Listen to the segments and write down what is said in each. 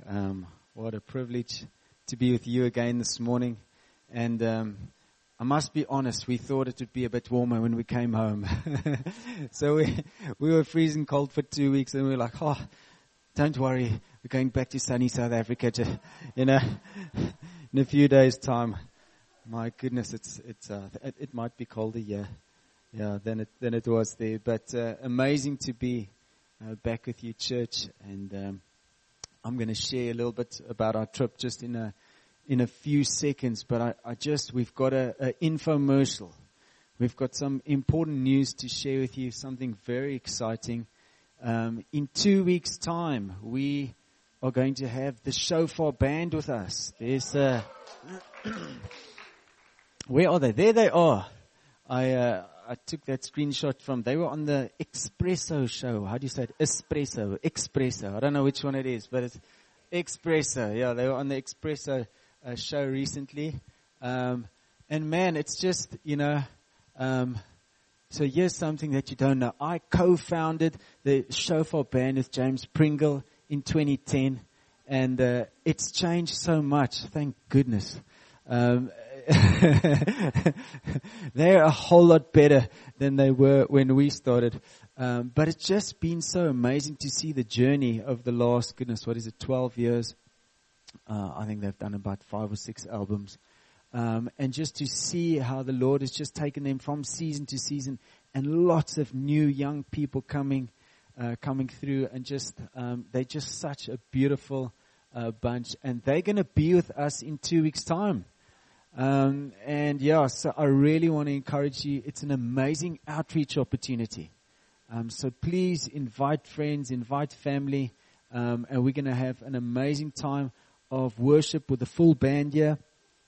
What a privilege to be with you again this morning. And I must be honest, we thought it would be a bit warmer when we came home. So we were freezing cold for 2 weeks, and we were like, oh, don't worry, we're going back to sunny South Africa in a few days' time. My goodness, it might be colder here, than it was there. But amazing to be back with you, church. And I'm going to share a little bit about our trip just in a few seconds. But we've got an infomercial. We've got some important news to share with you. Something very exciting. In 2 weeks' time, we are going to have the Shofar Band with us. There's where are they? There they are. I took that screenshot from, they were on the Espresso show. How do you say it? Espresso. I don't know which one it is, but it's Espresso. Yeah, they were on the Espresso show recently. And man, it's just, so here's something that you don't know. I co-founded the Shofar Band with James Pringle in 2010, and it's changed so much. Thank goodness. They're a whole lot better than they were when we started. But it's just been so amazing to see the journey of the last, 12 years. I think they've done about 5 or 6 albums. And just to see how the Lord has just taken them from season to season, and lots of new young people coming through, and they're just such a beautiful bunch. And they're going to be with us in 2 weeks' time. So I really want to encourage you. It's an amazing outreach opportunity. So please invite friends, invite family, and we're going to have an amazing time of worship with the full band here,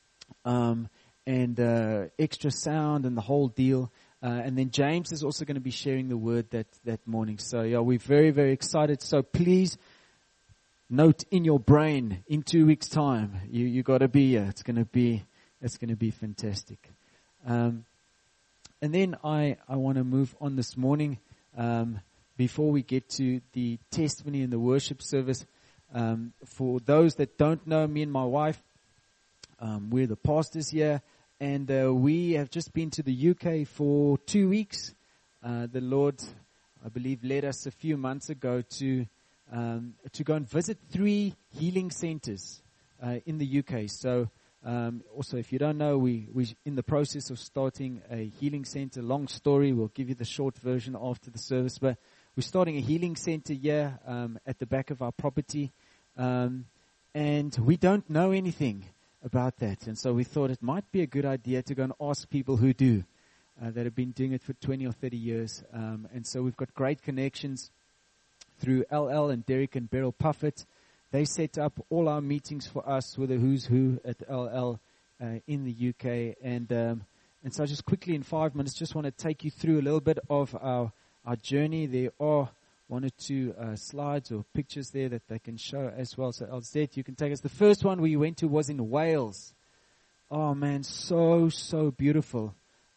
and extra sound and the whole deal. And then James is also going to be sharing the word that morning. So we're very, very excited. So please note in your brain, in 2 weeks' time, you got to be here. It's going to be fantastic. And then I want to move on this morning, before we get to the testimony and the worship service. For those that don't know, me and my wife, we're the pastors here, and we have just been to the UK for 2 weeks. The Lord, I believe, led us a few months ago to go and visit 3 healing centers in the UK. So also, if you don't know, we're in the process of starting a healing center. Long story, we'll give you the short version after the service. But we're starting a healing center here at the back of our property. And we don't know anything about that. And so we thought it might be a good idea to go and ask people who do, that have been doing it for 20 or 30 years. And so we've got great connections through LL and Derek and Beryl Puffett. They set up all our meetings for us with a who's who at LL in the UK. And so just quickly in 5 minutes, just want to take you through a little bit of our journey. There are 1 or 2 slides or pictures there that they can show as well. So Elzette, you can take us. The first one we went to was in Wales. Oh man, so beautiful.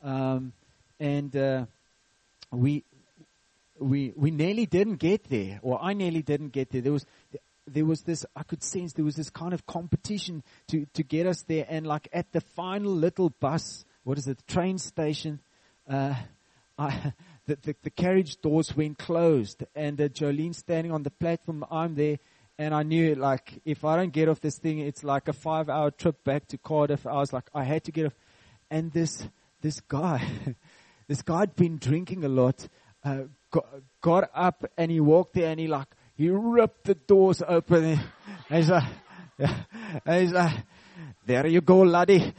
We nearly didn't get there, or I nearly didn't get there. There was this, I could sense there was this kind of competition to get us there. And like at the final little bus, train station, the carriage doors went closed, and Jolene's standing on the platform. I'm there, and I knew, like, if I don't get off this thing, it's like a 5-hour trip back to Cardiff. I was like, I had to get off. And this guy, this guy had been drinking a lot, got up and he walked there, and he ripped the doors open. And he's like, there you go, laddie.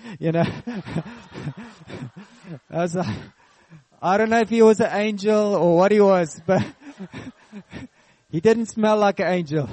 I was like, I don't know if he was an angel or what he was, but he didn't smell like an angel.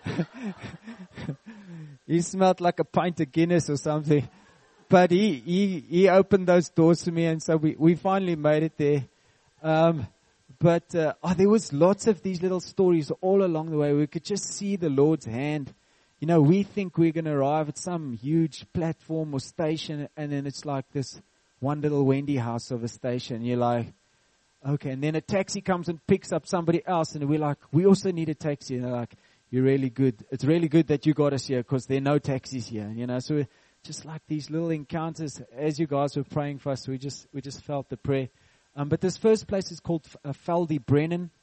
He smelled like a pint of Guinness or something. But he opened those doors to me, and so we finally made it there. But there was lots of these little stories all along the way. We could just see the Lord's hand. We think we're going to arrive at some huge platform or station, and then it's like this one little Wendy house of a station. You're like, okay. And then a taxi comes and picks up somebody else, and we're like, we also need a taxi. And they're like, you're really good. It's really good that you got us here because there are no taxis here, So we're just like these little encounters as you guys were praying for us. We just felt the prayer. But this first place is called Feldy Brennan.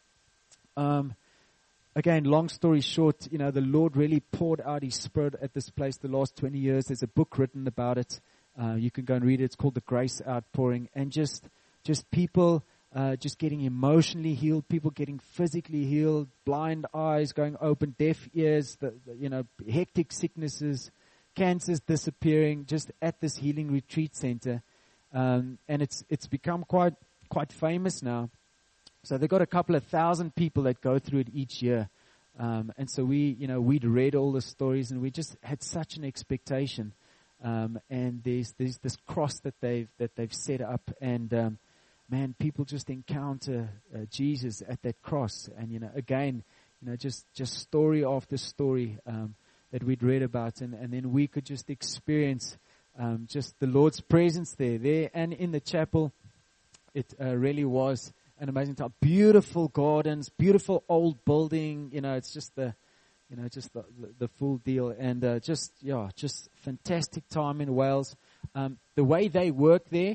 Again, long story short, the Lord really poured out His Spirit at this place the last 20 years. There's a book written about it. You can go and read it. It's called The Grace Outpouring. And just people just getting emotionally healed, people getting physically healed, blind eyes going open, deaf ears, hectic sicknesses, cancers disappearing, just at this healing retreat center. And it's become quite famous now. So they've got a couple of thousand people that go through it each year. And so we'd read all the stories and we just had such an expectation. And there's this cross that they've set up, and man, people just encounter Jesus at that cross. And again, just story after story that we'd read about, and then we could just experience just the Lord's presence there and in the chapel. It really was an amazing time. Beautiful gardens, beautiful old building. It's just the full deal, and just fantastic time in Wales. The way they work there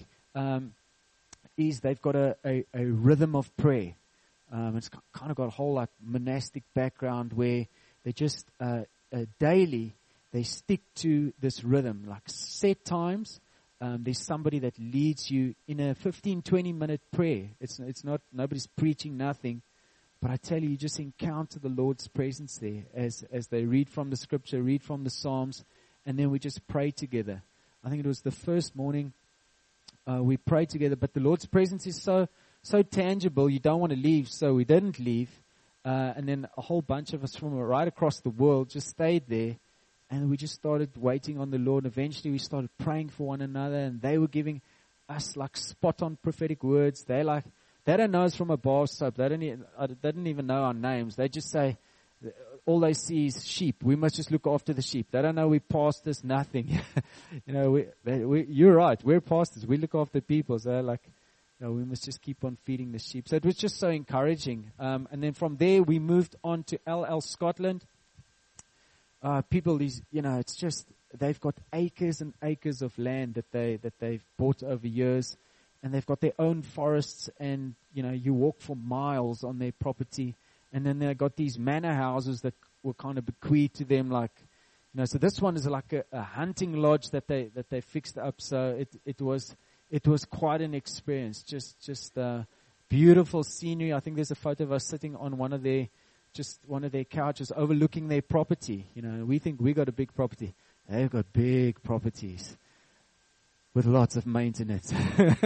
is they've got a rhythm of prayer. It's kind of got a whole like monastic background where they just daily they stick to this rhythm, like set times. There's somebody that leads you in a 15-20 minute prayer. It's not nobody's preaching nothing. But I tell you just encounter the Lord's presence there as they read from the scripture, read from the Psalms, and then we just pray together. I think it was the first morning we prayed together, but the Lord's presence is so tangible, you don't want to leave, so we didn't leave. And then a whole bunch of us from right across the world just stayed there, and we just started waiting on the Lord. Eventually we started praying for one another, and they were giving us like spot-on prophetic words. They don't know us from a bar soap. They didn't even know our names. They just say, all they see is sheep. We must just look after the sheep. They don't know we pastors, nothing. You're right. We're pastors. We look after people. So they're like, we must just keep on feeding the sheep. So it was just so encouraging. And then from there, we moved on to LL Scotland. People, it's just, they've got acres and acres of land that they've bought over years. And they've got their own forests, and, you walk for miles on their property. And then they've got these manor houses that were kind of bequeathed to them, so this one is like a hunting lodge that they fixed up. So it was quite an experience. Just beautiful scenery. I think there's a photo of us sitting on one of their couches overlooking their property. We think we got a big property. They've got big properties with lots of maintenance.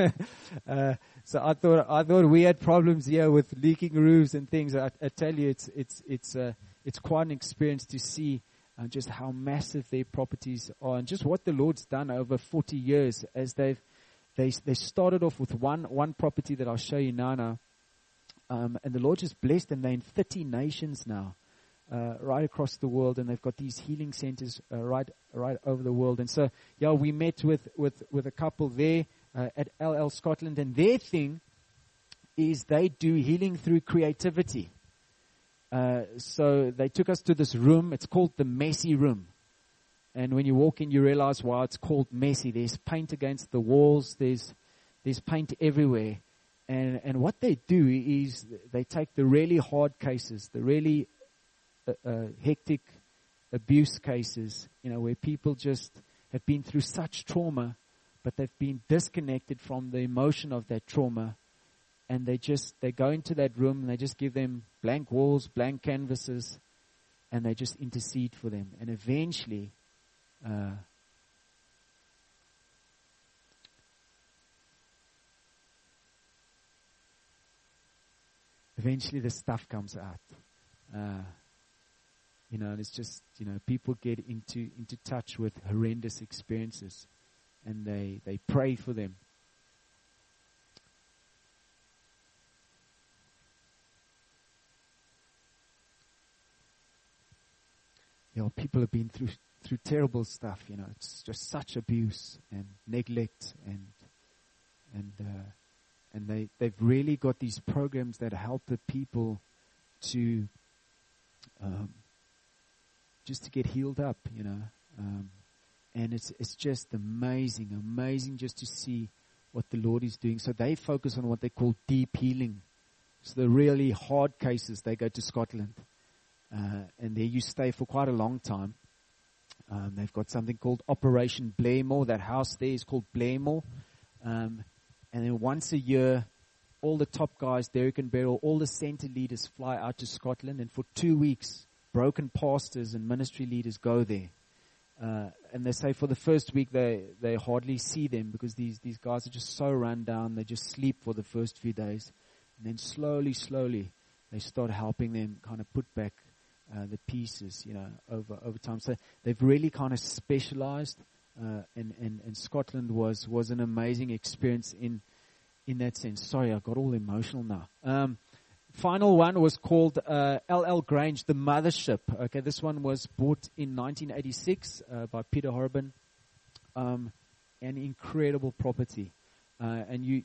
So I thought we had problems here with leaking roofs and things. I tell you, it's quite an experience to see just how massive their properties are, and just what the Lord's done over 40 years as they started off with one property that I'll show you now. And the Lord just blessed them. They're in 30 nations now. Right across the world, and they've got these healing centers right over the world. And so, we met with a couple there at LL Scotland, and their thing is they do healing through creativity. So they took us to this room. It's called the messy room. And when you walk in, you realize why it's called messy. There's paint against the walls. There's paint everywhere. And what they do is they take the really hard cases, the really hectic abuse cases, where people just have been through such trauma, but they've been disconnected from the emotion of that trauma, and they go into that room and they just give them blank walls, blank canvases, and they just intercede for them. And eventually, the stuff comes out. And it's just, people get into touch with horrendous experiences, and they pray for them. People have been through terrible stuff. It's just such abuse and neglect, and they've really got these programs that help the people to just to get healed up, and it's just amazing just to see what the Lord is doing. So they focus on what they call deep healing. So the really hard cases, they go to Scotland, and there you stay for quite a long time. They've got something called Operation Blairmore. That house there is called Blairmore. And then once a year, all the top guys, Derek and Beryl, all the center leaders fly out to Scotland. And for 2 weeks, broken pastors and ministry leaders go there. And they say for the first week, they hardly see them because these guys are just so run down. They just sleep for the first few days. And then slowly, they start helping them kind of put back the pieces, over time. So they've really kind of specialized, and Scotland was an amazing experience in that sense. Sorry, I got all emotional now. Final one was called L.L. Grange, the Mothership. Okay, this one was bought in 1986 by Peter Horriban. An incredible property, and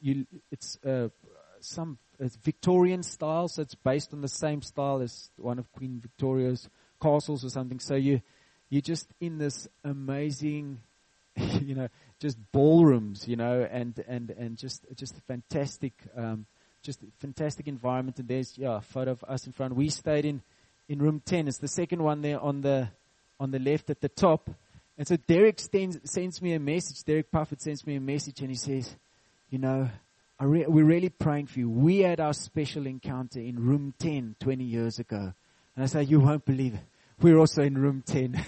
it's Victorian style, so it's based on the same style as one of Queen Victoria's castles or something. So you're just in this amazing, just ballrooms, and just fantastic, fantastic environment. And there's a photo of us in front. We stayed in room 10. It's the second one there on the left at the top. And so Derek sends me a message. Derek Puffett sends me a message, and he says, we're really praying for you. We had our special encounter in room 10 20 years ago. And I say, you won't believe it. We're also in room 10.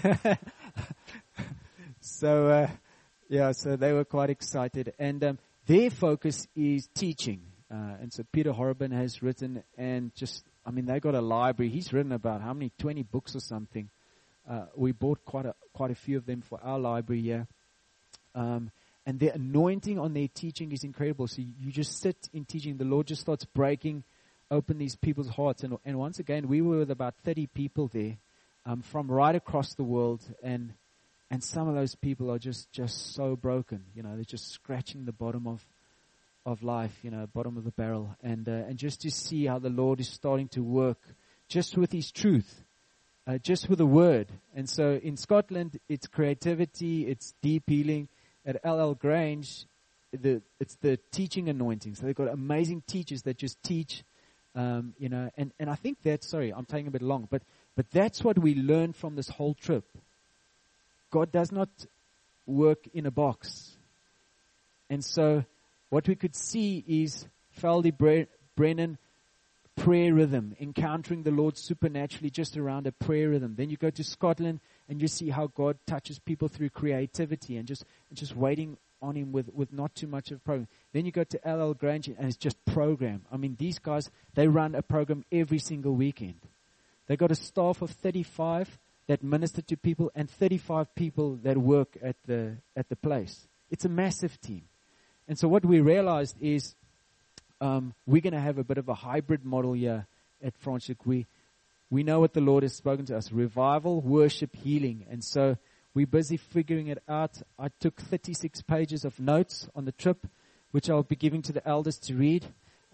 So they were quite excited. And their focus is teaching. And so Peter Horriban has written, and they got a library. He's written about 20 books or something. We bought quite a few of them for our library here. And the anointing on their teaching is incredible. So you just sit in teaching. The Lord just starts breaking open these people's hearts. And once again, we were with about 30 people there from right across the world. And some of those people are just so broken. They're just scratching the bottom of life, bottom of the barrel. And just to see how the Lord is starting to work just with His truth, just with the Word. And so in Scotland, it's creativity, it's deep healing. At L.L. Grange, it's the teaching anointing. So they've got amazing teachers that just teach, and I think I'm taking a bit long, but that's what we learned from this whole trip. God does not work in a box. And so what we could see is Feldy Brennan prayer rhythm, encountering the Lord supernaturally just around a prayer rhythm. Then you go to Scotland and you see how God touches people through creativity and just waiting on Him with not too much of a program. Then you go to L.L. Grange and it's just program. These guys, they run a program every single weekend. They got a staff of 35 that minister to people and 35 people that work at the place. It's a massive team. And so what we realized is we're going to have a bit of a hybrid model here at Franschhoek. We know what the Lord has spoken to us: revival, worship, healing. And so we're busy figuring it out. I took 36 pages of notes on the trip, which I'll be giving to the elders to read.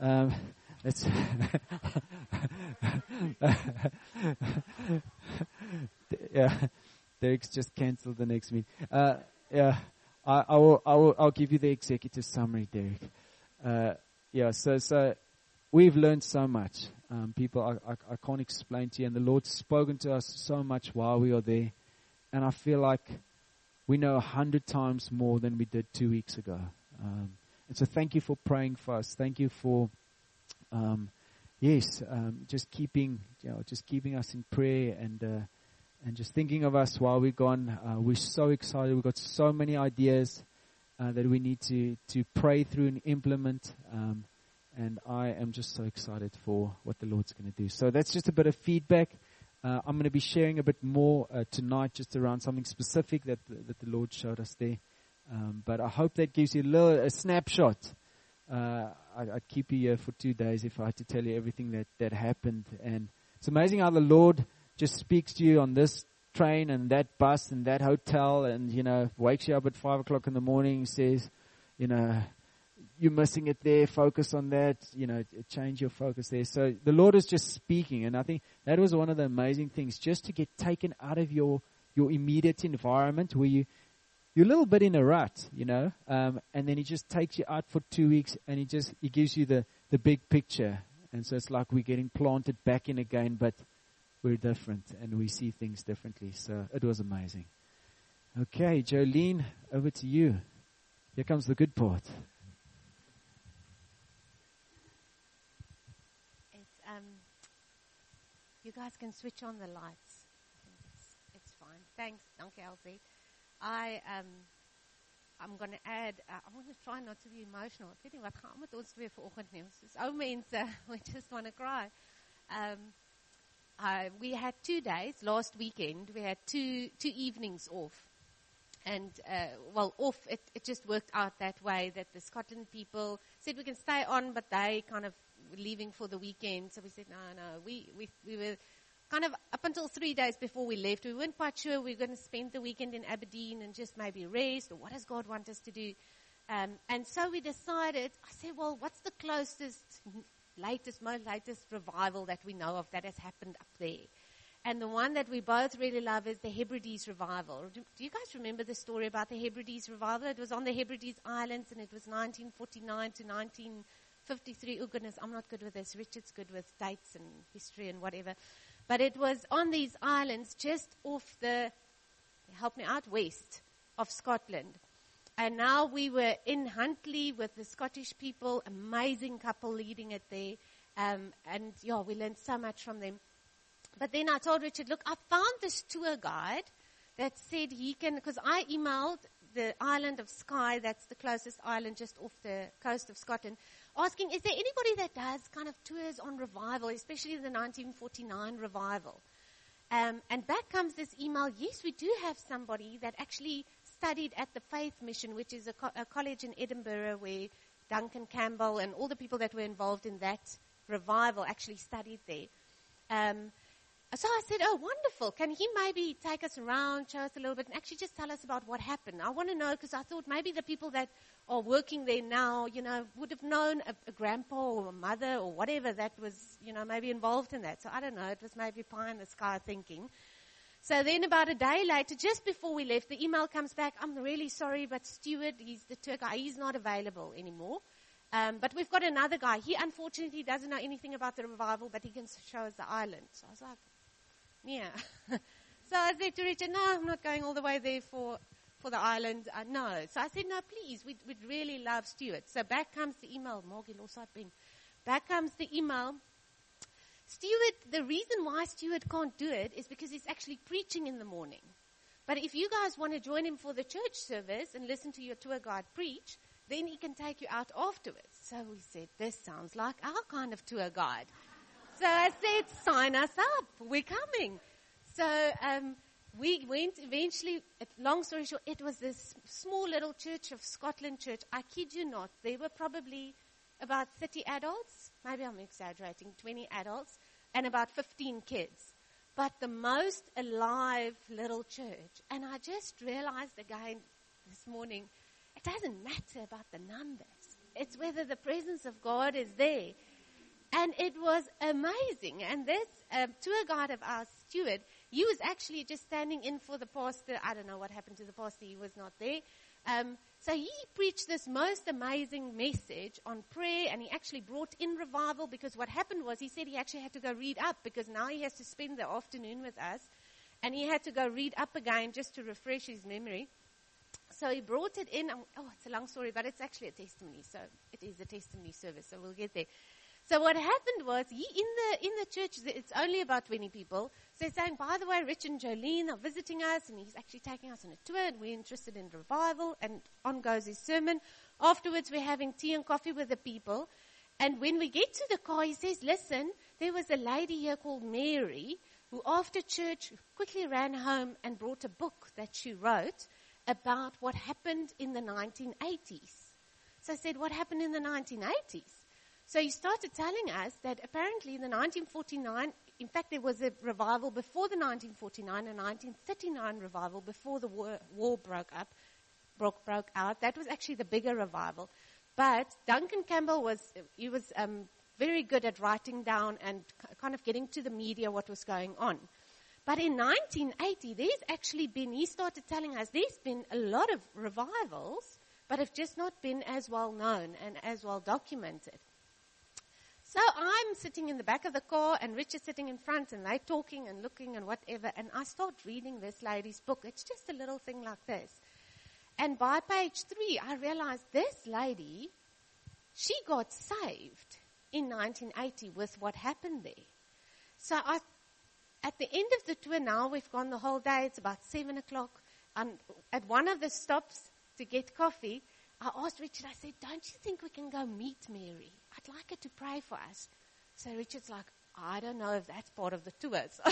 Derek's just cancelled the next meeting. I'll give you the executive summary, Derek. So we've learned so much. People, I can't explain to you. And the Lord's spoken to us so much while we are there. And I feel like we know 100 times more than we did 2 weeks ago. And so thank you for praying for us. Thank you for, just keeping us in prayer and just thinking of us while we're gone. We're so excited. We've got so many ideas that we need to pray through and implement. And I am just so excited for what the Lord's going to do. So that's just a bit of feedback. I'm going to be sharing a bit more tonight just around something specific that the Lord showed us there. But I hope that gives you a snapshot. I'd keep you here for 2 days if I had to tell you everything that happened. And it's amazing how the Lord just speaks to you on this train and that bus and that hotel and, wakes you up at 5 o'clock in the morning and says, you're missing it there, focus on that, change your focus there. So the Lord is just speaking, and I think that was one of the amazing things, just to get taken out of your immediate environment where you're a little bit in a rut, and then He just takes you out for 2 weeks, and He gives you the big picture. And so it's like we're getting planted back in again, but we're different and we see things differently. So it was amazing. Okay, Jolene, over to you. Here comes the good part. You guys can switch on the lights. I think it's fine. Thanks, dankie LZ. I'm going to add, I want to try not to be emotional. Ek weet nie wat gaan met ons weer vanoggend nie. Ons is ou mense, we just want to cry. We had 2 days last weekend. We had two evenings off. And, off, it just worked out that way, that the Scotland people said we can stay on, but they kind of were leaving for the weekend. So we said, no. We were kind of up until 3 days before we left. We weren't quite sure we were going to spend the weekend in Aberdeen and just maybe rest, or what does God want us to do? And so we decided, I said, well, what's the most latest revival that we know of that has happened up there? And the one that we both really love is the Hebrides revival. Do you guys remember the story about the Hebrides revival? It was on the Hebrides Islands, and it was 1949 to 1953. Oh goodness, I'm not good with this. Richard's good with dates and history and whatever. But it was on these islands just off west of Scotland. And now we were in Huntly with the Scottish people, amazing couple leading it there. We learned so much from them. But then I told Richard, look, I found this tour guide that said he can, because I emailed the island of Skye, that's the closest island just off the coast of Scotland, asking, is there anybody that does kind of tours on revival, especially the 1949 revival? And back comes this email, yes, we do have somebody that actually studied at the Faith Mission, which is a college in Edinburgh where Duncan Campbell and all the people that were involved in that revival actually studied there. So I said, oh, wonderful. Can he maybe take us around, show us a little bit, and actually just tell us about what happened? I want to know, because I thought maybe the people that are working there now, would have known a grandpa or a mother or whatever that was, maybe involved in that. So I don't know. It was maybe pie in the sky thinking. So then about a day later, just before we left, the email comes back, I'm really sorry, but Stuart, he's the tour guide, he's not available anymore. But we've got another guy. He unfortunately doesn't know anything about the revival, but he can show us the island. So I was like, yeah. So I said to Richard, no, I'm not going all the way there for the island. No. So I said, no, please, we'd really love Stuart. So back comes the email. Back comes the email. Stuart, the reason why Stuart can't do it is because he's actually preaching in the morning. But if you guys want to join him for the church service and listen to your tour guide preach, then he can take you out afterwards. So we said, this sounds like our kind of tour guide. So I said, sign us up. We're coming. So we went eventually, long story short, it was this small little Church of Scotland church. I kid you not. There were probably about 30 adults. Maybe I'm exaggerating. 20 adults and about 15 kids. But the most alive little church. And I just realized again this morning, it doesn't matter about the numbers. It's whether the presence of God is there. And it was amazing. And this tour guide of ours, Stuart, he was actually just standing in for the pastor. I don't know what happened to the pastor. He was not there. So he preached this most amazing message on prayer, and he actually brought in revival, because what happened was he said he actually had to go read up, because now he has to spend the afternoon with us, and he had to go read up again just to refresh his memory. So he brought it in. It's a long story, but it's actually a testimony. So it is a testimony service, so we'll get there. So what happened was, he in the church, it's only about 20 people. So he's saying, by the way, Rich and Jolene are visiting us, and he's actually taking us on a tour, and we're interested in revival, and on goes his sermon. Afterwards, we're having tea and coffee with the people. And when we get to the car, he says, listen, there was a lady here called Mary, who after church quickly ran home and brought a book that she wrote about what happened in the 1980s. So I said, what happened in the 1980s? So he started telling us that apparently in the 1949, in fact, there was a revival before the 1949, a 1939 revival before the war broke out. That was actually the bigger revival. But Duncan Campbell was very good at writing down and kind of getting to the media what was going on. But in 1980, he started telling us there's been a lot of revivals, but have just not been as well known and as well documented. So I'm sitting in the back of the car and Richard's sitting in front and they're talking and looking and whatever. And I start reading this lady's book. It's just a little thing like this. And by page 3, I realized this lady, she got saved in 1980 with what happened there. So at the end of the tour now, we've gone the whole day. It's about 7 o'clock. And at one of the stops to get coffee, I asked Richard, I said, don't you think we can go meet Mary? I'd like her to pray for us. So Richard's like, I don't know if that's part of the tour. So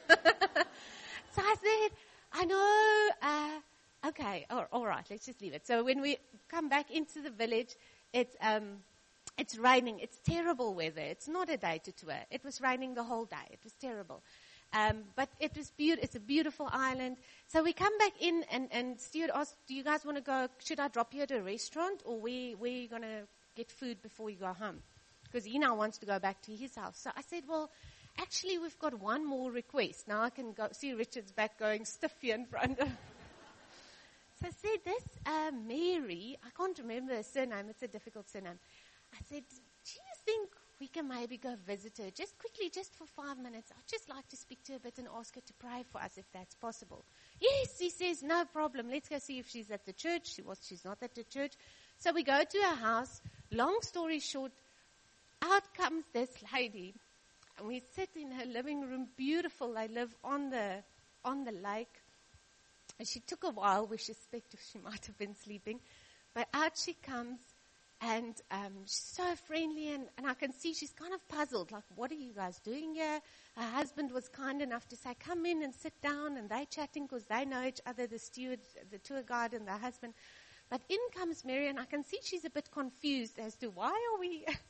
I said, I know, okay, all right, let's just leave it. So when we come back into the village, it's raining. It's terrible weather. It's not a day to tour. It was raining the whole day. It was terrible. But it was it's a beautiful island. So we come back in and Stuart asked, do you guys want to go, should I drop you at a restaurant or where are you going to get food before you go home? Because he now wants to go back to his house. So I said, well, actually we've got one more request. Now I can go see Richard's back going stiff here in front of. So I said, this Mary, I can't remember her surname. It's a difficult surname. I said, do you think we can maybe go visit her just quickly, just for 5 minutes? I'd just like to speak to her a bit and ask her to pray for us if that's possible. Yes, he says, no problem. Let's go see if she's at the church. She's not at the church. So we go to her house. Long story short, out comes this lady. And we sit in her living room, beautiful. They live on the lake. And she took a while. We suspect she might have been sleeping. But out she comes. And she's so friendly, and I can see she's kind of puzzled, like, what are you guys doing here? Her husband was kind enough to say, come in and sit down, and they're chatting because they know each other, the steward, the tour guide, and the husband. But in comes Mary, and I can see she's a bit confused as to why are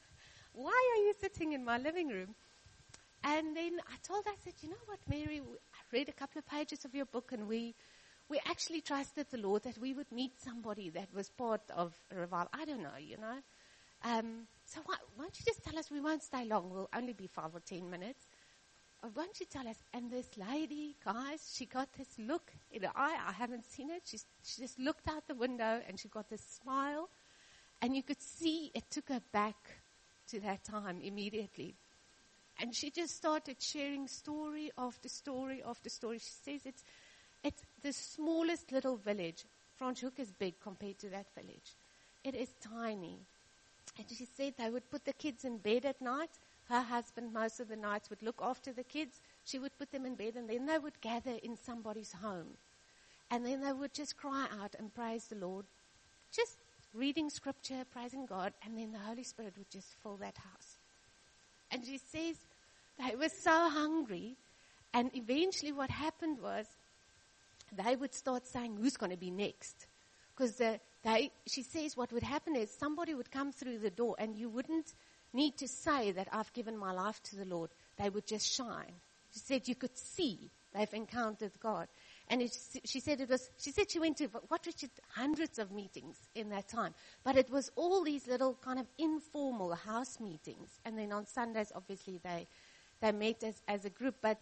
you sitting in my living room? And then I told her, I said, you know what, Mary, I read a couple of pages of your book, and we actually trusted the Lord that we would meet somebody that was part of a revival. I don't know, you know. So why don't you just tell us? We won't stay long. We'll only be 5 or 10 minutes. Why don't you tell us? And this lady, guys, she got this look in her eye. I haven't seen it. She just looked out the window and she got this smile. And you could see it took her back to that time immediately. And she just started sharing story after story after story. She says it's the smallest little village. Franschhoek is big compared to that village. It is tiny. And she said they would put the kids in bed at night. Her husband, most of the nights, would look after the kids. She would put them in bed, and then they would gather in somebody's home. And then they would just cry out and praise the Lord, just reading scripture, praising God, and then the Holy Spirit would just fill that house. And she says they were so hungry, and eventually what happened was they would start saying, who's going to be next? Because she says what would happen is somebody would come through the door, and you wouldn't need to say that I've given my life to the Lord. They would just shine. She said you could see they've encountered God. And she said she went to, Richard, hundreds of meetings in that time. But it was all these little kind of informal house meetings. And then on Sundays, obviously, they met as a group. But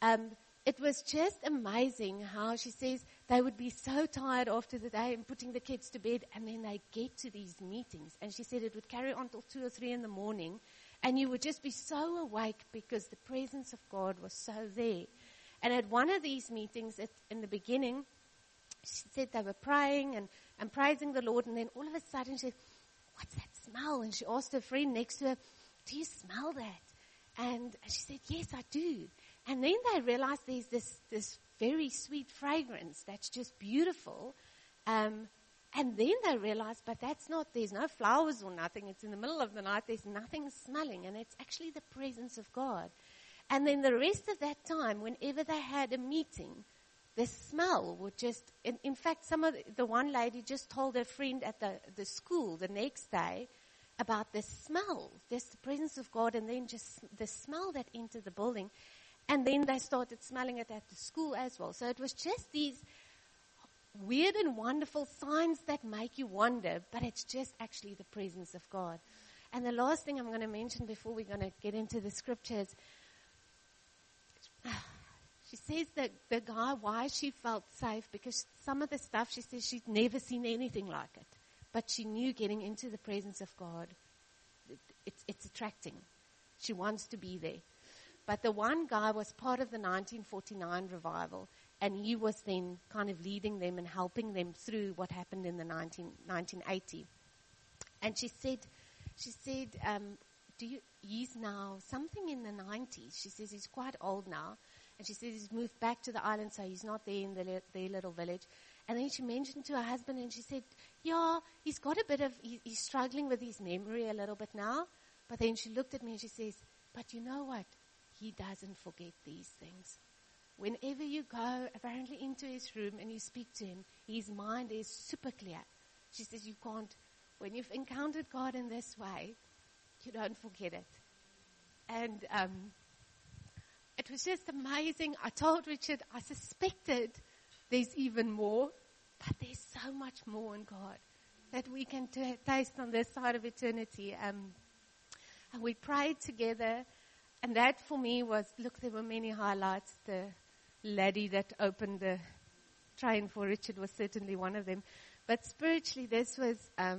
it was just amazing how she says they would be so tired after the day and putting the kids to bed, and then they get to these meetings. And she said it would carry on till 2 or 3 in the morning, and you would just be so awake because the presence of God was so there. And at one of these meetings in the beginning, she said they were praying and praising the Lord, and then all of a sudden she said, what's that smell? And she asked her friend next to her, do you smell that? And she said, yes, I do. And then they realized there's this very sweet fragrance that's just beautiful. And then they realized, but there's no flowers or nothing. It's in the middle of the night. There's nothing smelling. And it's actually the presence of God. And then the rest of that time, whenever they had a meeting, the smell would just, in fact, the one lady just told her friend at the school the next day about the smell, just the presence of God, and then just the smell that entered the building. And then they started smelling it at the school as well. So it was just these weird and wonderful signs that make you wonder, but it's just actually the presence of God. And the last thing I'm going to mention before we're going to get into the scriptures, she says that the guy, why she felt safe, because some of the stuff, she says she'd never seen anything like it. But she knew getting into the presence of God, it's attracting. She wants to be there. But the one guy was part of the 1949 revival, and he was then kind of leading them and helping them through what happened in the 1980. And she said, he's now something in the 90s. She says he's quite old now. And she says he's moved back to the island, so he's not there in their little village. And then she mentioned to her husband, and she said, yeah, he's got a bit of, he's struggling with his memory a little bit now. But then she looked at me and she says, but you know what? He doesn't forget these things. Whenever you go apparently into his room and you speak to him, his mind is super clear. She says you can't, when you've encountered God in this way, you don't forget it. And it was just amazing. I told Richard, I suspected there's even more, but there's so much more in God that we can taste on this side of eternity. And we prayed together, and that for me was, look, there were many highlights. The laddie that opened the train for Richard was certainly one of them. But spiritually, this was,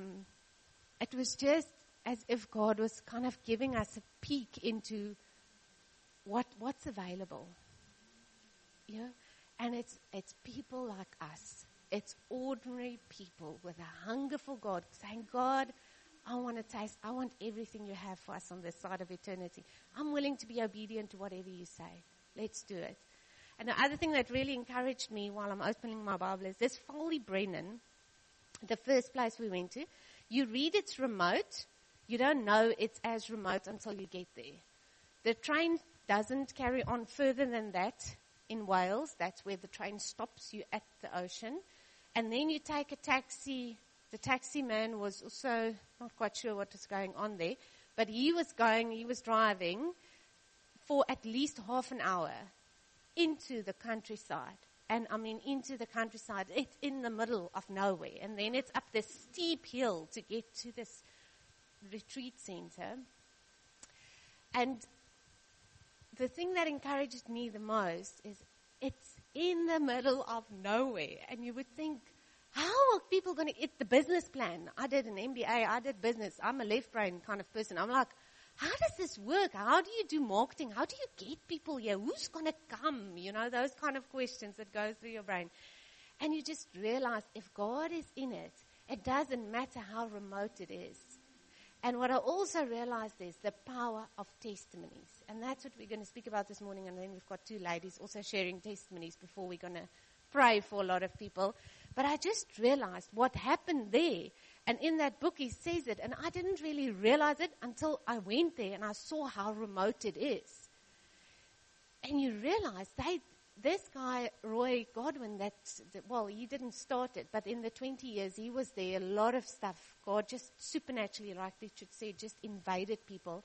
it was just as if God was kind of giving us a peek into what's available. Yeah? And it's people like us. It's ordinary people with a hunger for God, saying, God, I want to taste, I want everything you have for us on this side of eternity. I'm willing to be obedient to whatever you say. Let's do it. And the other thing that really encouraged me while I'm opening my Bible is this Folly Brennan, the first place we went to. You read it's remote. You don't know it's as remote until you get there. The train doesn't carry on further than that in Wales. That's where the train stops you at the ocean. And then you take a taxi. The taxi man was also not quite sure what was going on there. But he was driving for at least half an hour into the countryside. And I mean, into the countryside. It's in the middle of nowhere. And then it's up this steep hill to get to this retreat center. And the thing that encouraged me the most is it's in the middle of nowhere. And you would think, how are people going to get the business plan? I did an MBA, I did business. I'm a left brain kind of person. I'm like, how does this work? How do you do marketing? How do you get people here? Who's going to come? You know, those kind of questions that go through your brain. And you just realize if God is in it, it doesn't matter how remote it is. And what I also realized is the power of testimonies. And that's what we're going to speak about this morning. And then we've got two ladies also sharing testimonies before we're going to pray for a lot of people. But I just realized what happened there. And in that book he says it. And I didn't really realize it until I went there and I saw how remote it is. And you realize this guy, Roy Godwin, he didn't start it, but in the 20 years he was there, a lot of stuff, God just supernaturally, like Richard said, just invaded people.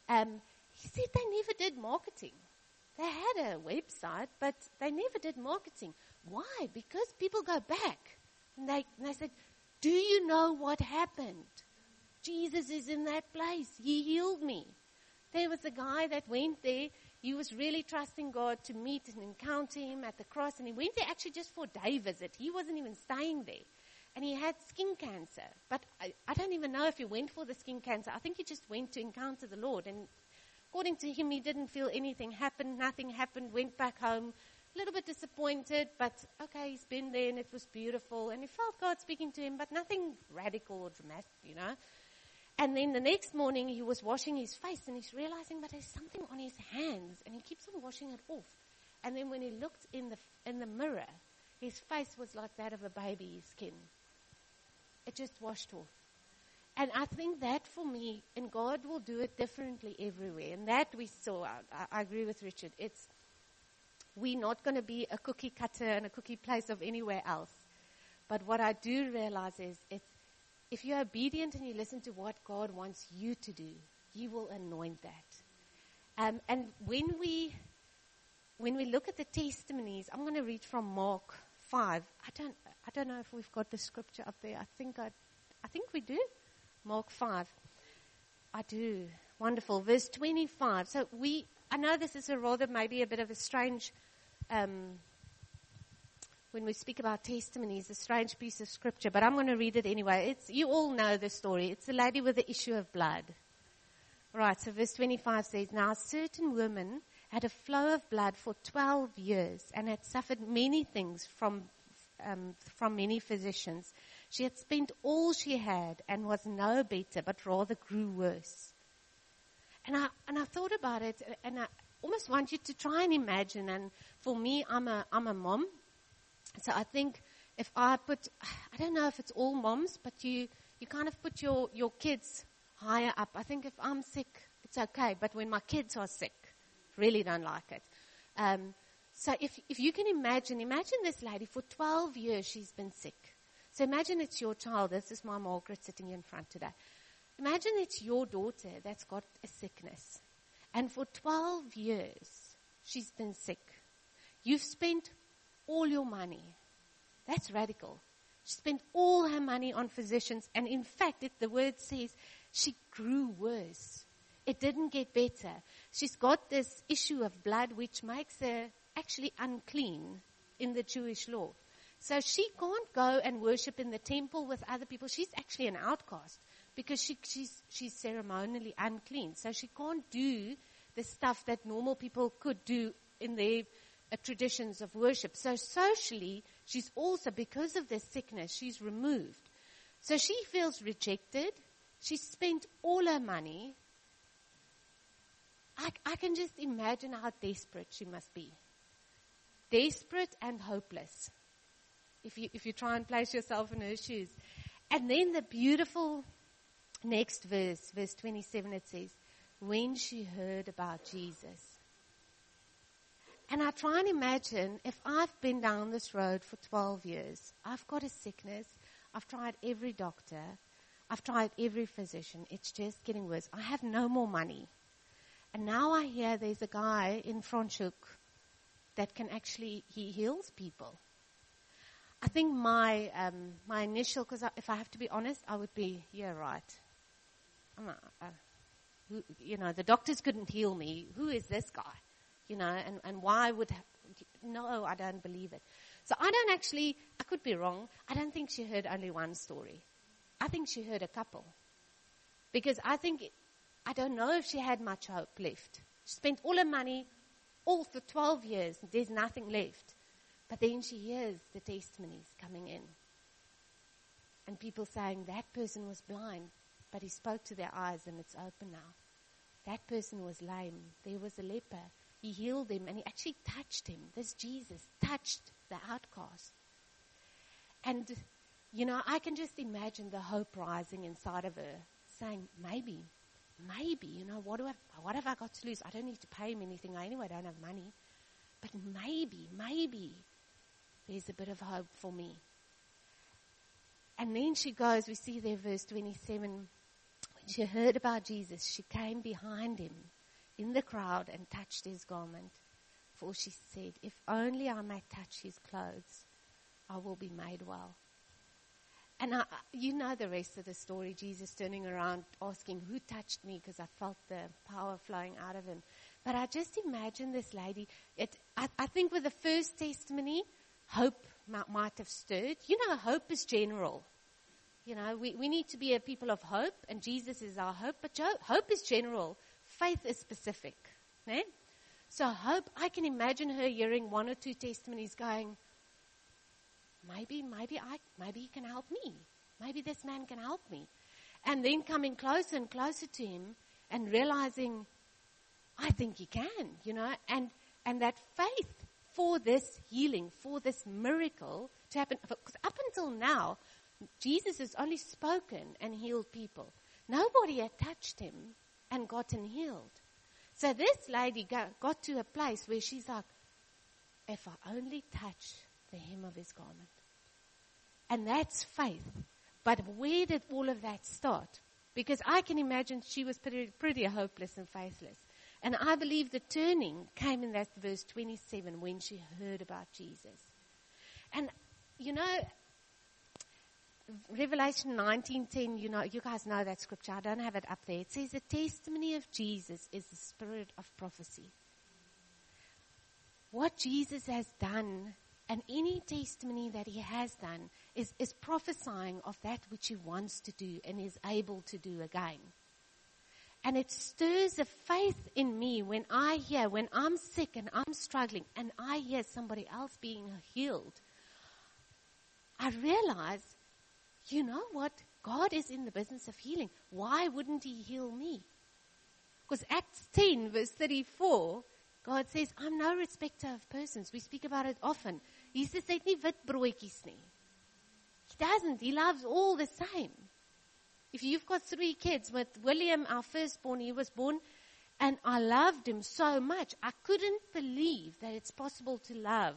He said they never did marketing. They had a website, but they never did marketing. Why? Because people go back. And they said, do you know what happened? Jesus is in that place. He healed me. There was a guy that went there. He was really trusting God to meet and encounter him at the cross. And he went there actually just for a day visit. He wasn't even staying there. And he had skin cancer. But I don't even know if he went for the skin cancer. I think he just went to encounter the Lord. And according to him, he didn't feel anything happened. Nothing happened. Went back home. A little bit disappointed, but okay, he's been there and it was beautiful. And he felt God speaking to him, but nothing radical or dramatic, you know. And then the next morning he was washing his face and he's realizing that there's something on his hands and he keeps on washing it off. And then when he looked in the mirror, his face was like that of a baby's skin. It just washed off. And I think that for me, and God will do it differently everywhere. And that we saw, I agree with Richard, we're not going to be a cookie cutter and a cookie place of anywhere else. But what I do realize is if you're obedient and you listen to what God wants you to do, He will anoint that. And when we look at the testimonies, I'm going to read from Mark 5. I don't know if we've got the scripture up there. I think we do. Mark 5. I do. Wonderful. Verse 25. So I know this is maybe a bit of a strange, when we speak about testimonies, a strange piece of scripture, but I'm going to read it anyway. You all know the story. It's the lady with the issue of blood. Right, so verse 25 says, now a certain woman had a flow of blood for 12 years and had suffered many things from many physicians. She had spent all she had and was no better, but rather grew worse. And I thought about it, and I almost want you to try and imagine. And for me, I'm a mom, so I think if I don't know if it's all moms, but you kind of put your kids higher up. I think if I'm sick, it's okay, but when my kids are sick, really don't like it. So if you can imagine this lady, for 12 years she's been sick. So imagine it's your child. This is my Margaret sitting in front today. Imagine it's your daughter that's got a sickness. And for 12 years she's been sick. You've spent all your money. That's radical. She spent all her money on physicians. And in fact, the word says she grew worse. It didn't get better. She's got this issue of blood which makes her actually unclean in the Jewish law. So she can't go and worship in the temple with other people. She's actually an outcast because she's ceremonially unclean. So she can't do the stuff that normal people could do in their traditions of worship. So socially, she's also, because of this sickness, she's removed. So she feels rejected. She spent all her money. I can just imagine how desperate she must be. Desperate and hopeless. If you try and place yourself in her shoes. And then the beautiful next verse 27, it says, when she heard about Jesus. And I try and imagine if I've been down this road for 12 years, I've got a sickness, I've tried every doctor, I've tried every physician, it's just getting worse. I have no more money. And now I hear there's a guy in Franschhoek that can actually, he heals people. I think my initial, because if I have to be honest, I would be, yeah, right. The doctors couldn't heal me. Who is this guy? And why would, no, I don't believe it. So I could be wrong. I don't think she heard only one story. I think she heard a couple. Because I don't know if she had much hope left. She spent all her money, all for 12 years, and there's nothing left. But then she hears the testimonies coming in. And people saying, that person was blind, but he spoke to their eyes and it's open now. That person was lame. There was a leper. He healed him and he actually touched him. This Jesus touched the outcast. And, I can just imagine the hope rising inside of her, saying, maybe, what have I got to lose? I don't need to pay him anything. I anyway don't have money. But maybe there's a bit of hope for me. And then she goes, we see there verse 27, when she heard about Jesus, she came behind him in the crowd and touched his garment. For she said, if only I may touch his clothes, I will be made well. And you know the rest of the story, Jesus turning around asking, who touched me? Because I felt the power flowing out of him. But I just imagine this lady. I think with the first testimony, hope might have stirred. Hope is general. We need to be a people of hope, and Jesus is our hope. But hope is general. Faith is specific. Eh? So hope, I can imagine her hearing one or two testimonies going, maybe he can help me. Maybe this man can help me. And then coming closer and closer to him and realizing, I think he can, and that faith for this healing, for this miracle to happen. Because up until now, Jesus has only spoken and healed people. Nobody had touched him and gotten healed. So this lady got to a place where she's like, if I only touch the hem of his garment. And that's faith. But where did all of that start? Because I can imagine she was pretty hopeless and faithless. And I believe the turning came in that verse 27 when she heard about Jesus. And, Revelation 19:10, you guys know that scripture. I don't have it up there. It says the testimony of Jesus is the spirit of prophecy. What Jesus has done, and any testimony that he has done, is prophesying of that which he wants to do and is able to do again. And it stirs a faith in me when I'm sick and I'm struggling and I hear somebody else being healed. I realize, you know what? God is in the business of healing. Why wouldn't he heal me? Because Acts 10 verse 34, God says, I'm no respecter of persons. We speak about it often. Jesus het nie wit broodjies nie. He doesn't. He loves all the same. If you've got 3 kids, with William, our firstborn, he was born, and I loved him so much. I couldn't believe that it's possible to love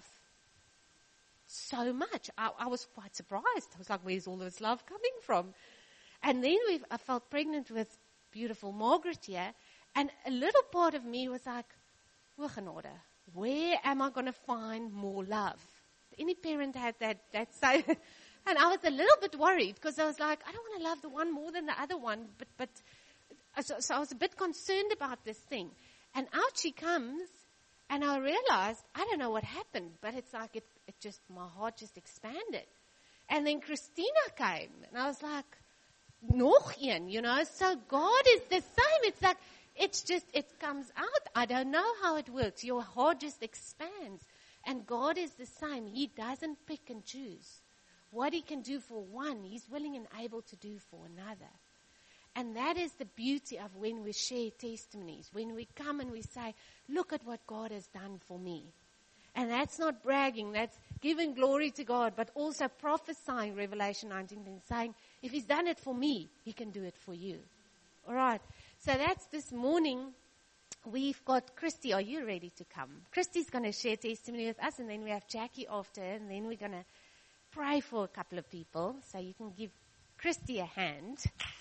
so much. I was quite surprised. I was like, where's all this love coming from? And then I felt pregnant with beautiful Margaret here, and a little part of me was like, where am I going to find more love? Any parent had that say? And I was a little bit worried because I was like, I don't want to love the one more than the other one. So I was a bit concerned about this thing. And out she comes, and I realized, I don't know what happened, but it's like my heart just expanded. And then Christina came, and I was like, nog een, so God is the same. It's like, it comes out. I don't know how it works. Your heart just expands. And God is the same. He doesn't pick and choose. What he can do for one, he's willing and able to do for another. And that is the beauty of when we share testimonies, when we come and we say, look at what God has done for me. And that's not bragging, that's giving glory to God, but also prophesying, Revelation 19, and saying, if he's done it for me, he can do it for you. All right. So that's this morning. We've got Christy. Are you ready to come? Christy's going to share testimony with us, and then we have Jackie after, and then we're going to pray for a couple of people. So you can give Christy a hand.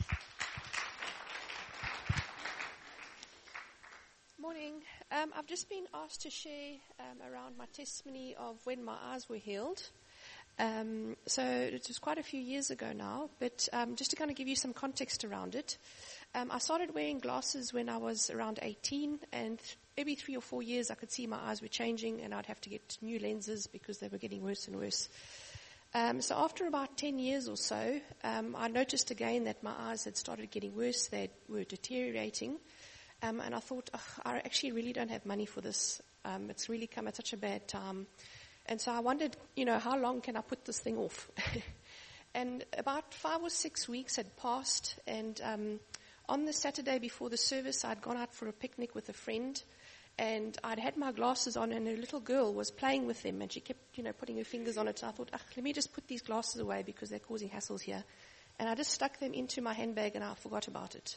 Morning. I've just been asked to share around my testimony of when my eyes were healed. So it was quite a few years ago now, but just to kind of give you some context around it. I started wearing glasses when I was around 18, and every 3 or 4 years I could see my eyes were changing, and I'd have to get new lenses because they were getting worse and worse. So after about 10 years or so, I noticed again that my eyes had started getting worse. They were deteriorating. And I thought, I actually really don't have money for this. It's really come at such a bad time. And so I wondered, how long can I put this thing off? And about 5 or 6 weeks had passed, and on the Saturday before the service, I'd gone out for a picnic with a friend, and I'd had my glasses on, and a little girl was playing with them, and she kept, putting her fingers on it. So I thought, let me just put these glasses away because they're causing hassles here. And I just stuck them into my handbag, and I forgot about it.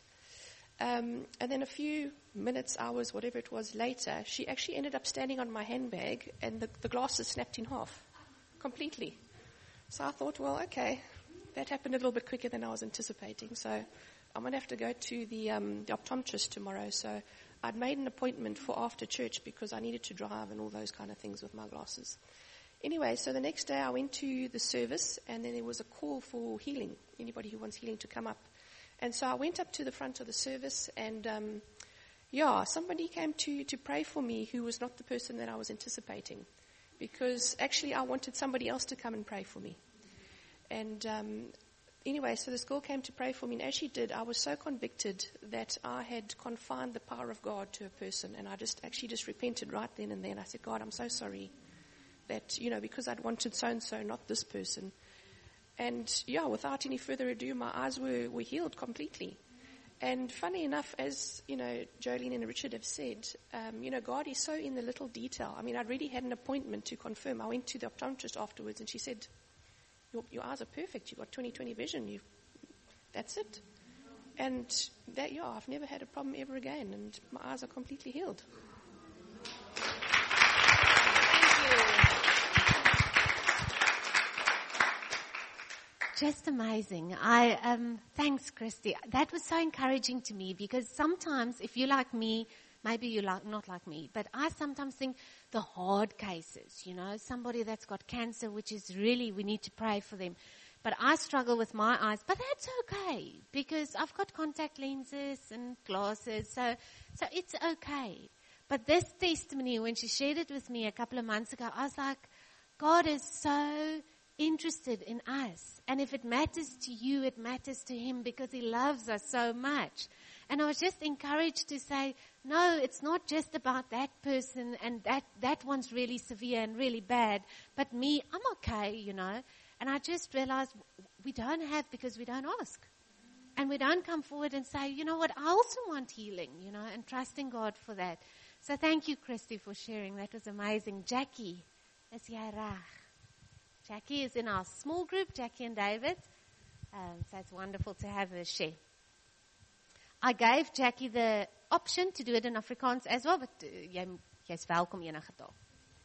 And then a few minutes, hours, whatever it was later, she actually ended up standing on my handbag, and the glasses snapped in half completely. So I thought, well, okay, that happened a little bit quicker than I was anticipating. So I'm going to have to go to the optometrist tomorrow. So I'd made an appointment for after church because I needed to drive and all those kind of things with my glasses. Anyway, so the next day I went to the service, and then there was a call for healing, anybody who wants healing to come up. And so I went up to the front of the service, and somebody came to pray for me who was not the person that I was anticipating, because actually I wanted somebody else to come and pray for me. And anyway, so this girl came to pray for me, and as she did, I was so convicted that I had confined the power of God to a person, and I just repented right then and then. I said, God, I'm so sorry that, because I'd wanted so-and-so, not this person. And without any further ado, my eyes were healed completely. And funny enough, as, Jolene and Richard have said, God is so in the little detail. I mean, I'd already had an appointment to confirm. I went to the optometrist afterwards, and she said, your eyes are perfect. You've got 20/20 vision. That's it. And that, I've never had a problem ever again, and my eyes are completely healed. Just amazing. Thanks, Christy. That was so encouraging to me, because sometimes if you're like me, maybe you're not like me, but I sometimes think the hard cases, somebody that's got cancer, which is really, we need to pray for them. But I struggle with my eyes, but that's okay because I've got contact lenses and glasses, so it's okay. But this testimony, when she shared it with me a couple of months ago, I was like, God is so interested in us. And if it matters to you, it matters to Him because He loves us so much. And I was just encouraged to say, no, it's not just about that person and that one's really severe and really bad, but me, I'm okay, And I just realized we don't have because we don't ask. And we don't come forward and say, you know what, I also want healing, and trusting God for that. So thank you, Christy, for sharing. That was amazing. Jackie, is jy reg? Jackie is in our small group, Jackie and David. So it's wonderful to have her share. I gave Jackie the option to do it in Afrikaans as well, but jy's welkom enige taal.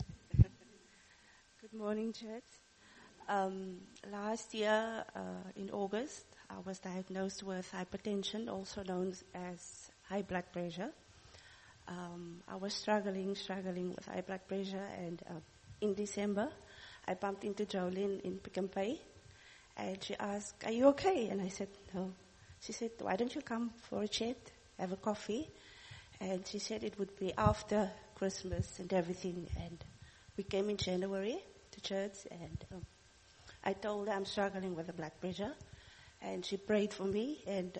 Good morning, church. Last year, in August, I was diagnosed with hypertension, also known as high blood pressure. I was struggling with high blood pressure, and in December, I bumped into Jolene in Pick n Pay, and she asked, "Are you okay?" And I said, "No." She said, "Why don't you come for a chat, have a coffee?" And she said it would be after Christmas and everything. And we came in January to church, and I told her I'm struggling with the blood pressure, and she prayed for me, and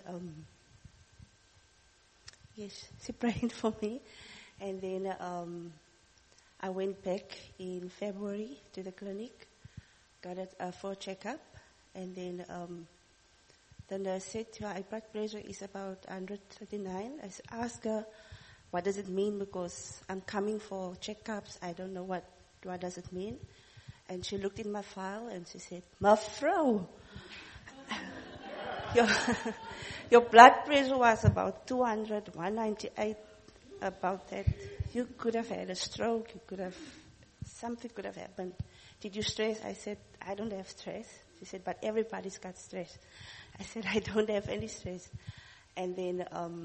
yes, she prayed for me, and then I went back in February to the clinic, got it for a checkup, and then the nurse said your blood pressure is about 139. I asked her, what does it mean? Because I'm coming for checkups. I don't know what does it mean. And she looked in my file and she said, "Mevrou, your blood pressure was about 200, 198, about that. You could have had a stroke. Something could have happened. Did you stress?" I said, "I don't have stress." She said, "But everybody's got stress." I said, "I don't have any stress." And then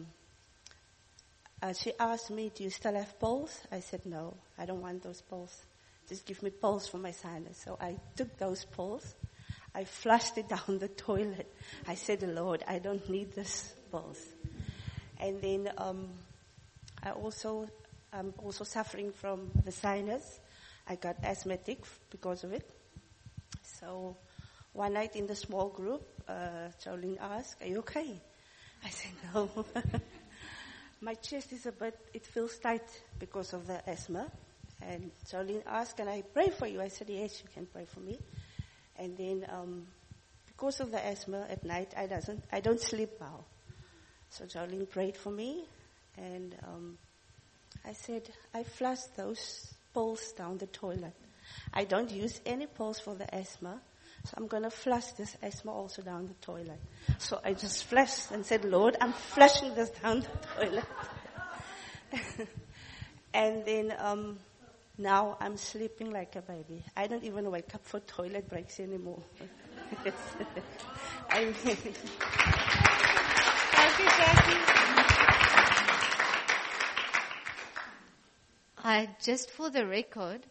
she asked me, "Do you still have pills?" I said, "No, I don't want those pills. Just give me pills for my sinus." So I took those pills. I flushed it down the toilet. I said, "Lord, I don't need these pills." And then I'm also suffering from the sinus. I got asthmatic because of it. So one night in the small group, Jolene asked, "Are you okay?" I said, "No." My chest is it feels tight because of the asthma. And Jolene asked, "Can I pray for you?" I said, "Yes, you can pray for me." And then, because of the asthma at night, I don't sleep well. So Jolene prayed for me, and I said, I flushed those pills down the toilet. I don't use any pills for the asthma, so I'm going to flush this asthma also down the toilet. So I just flushed and said, "Lord, I'm flushing this down the toilet." And then now I'm sleeping like a baby. I don't even wake up for toilet breaks anymore. Thank you, Jackie. Just for the record,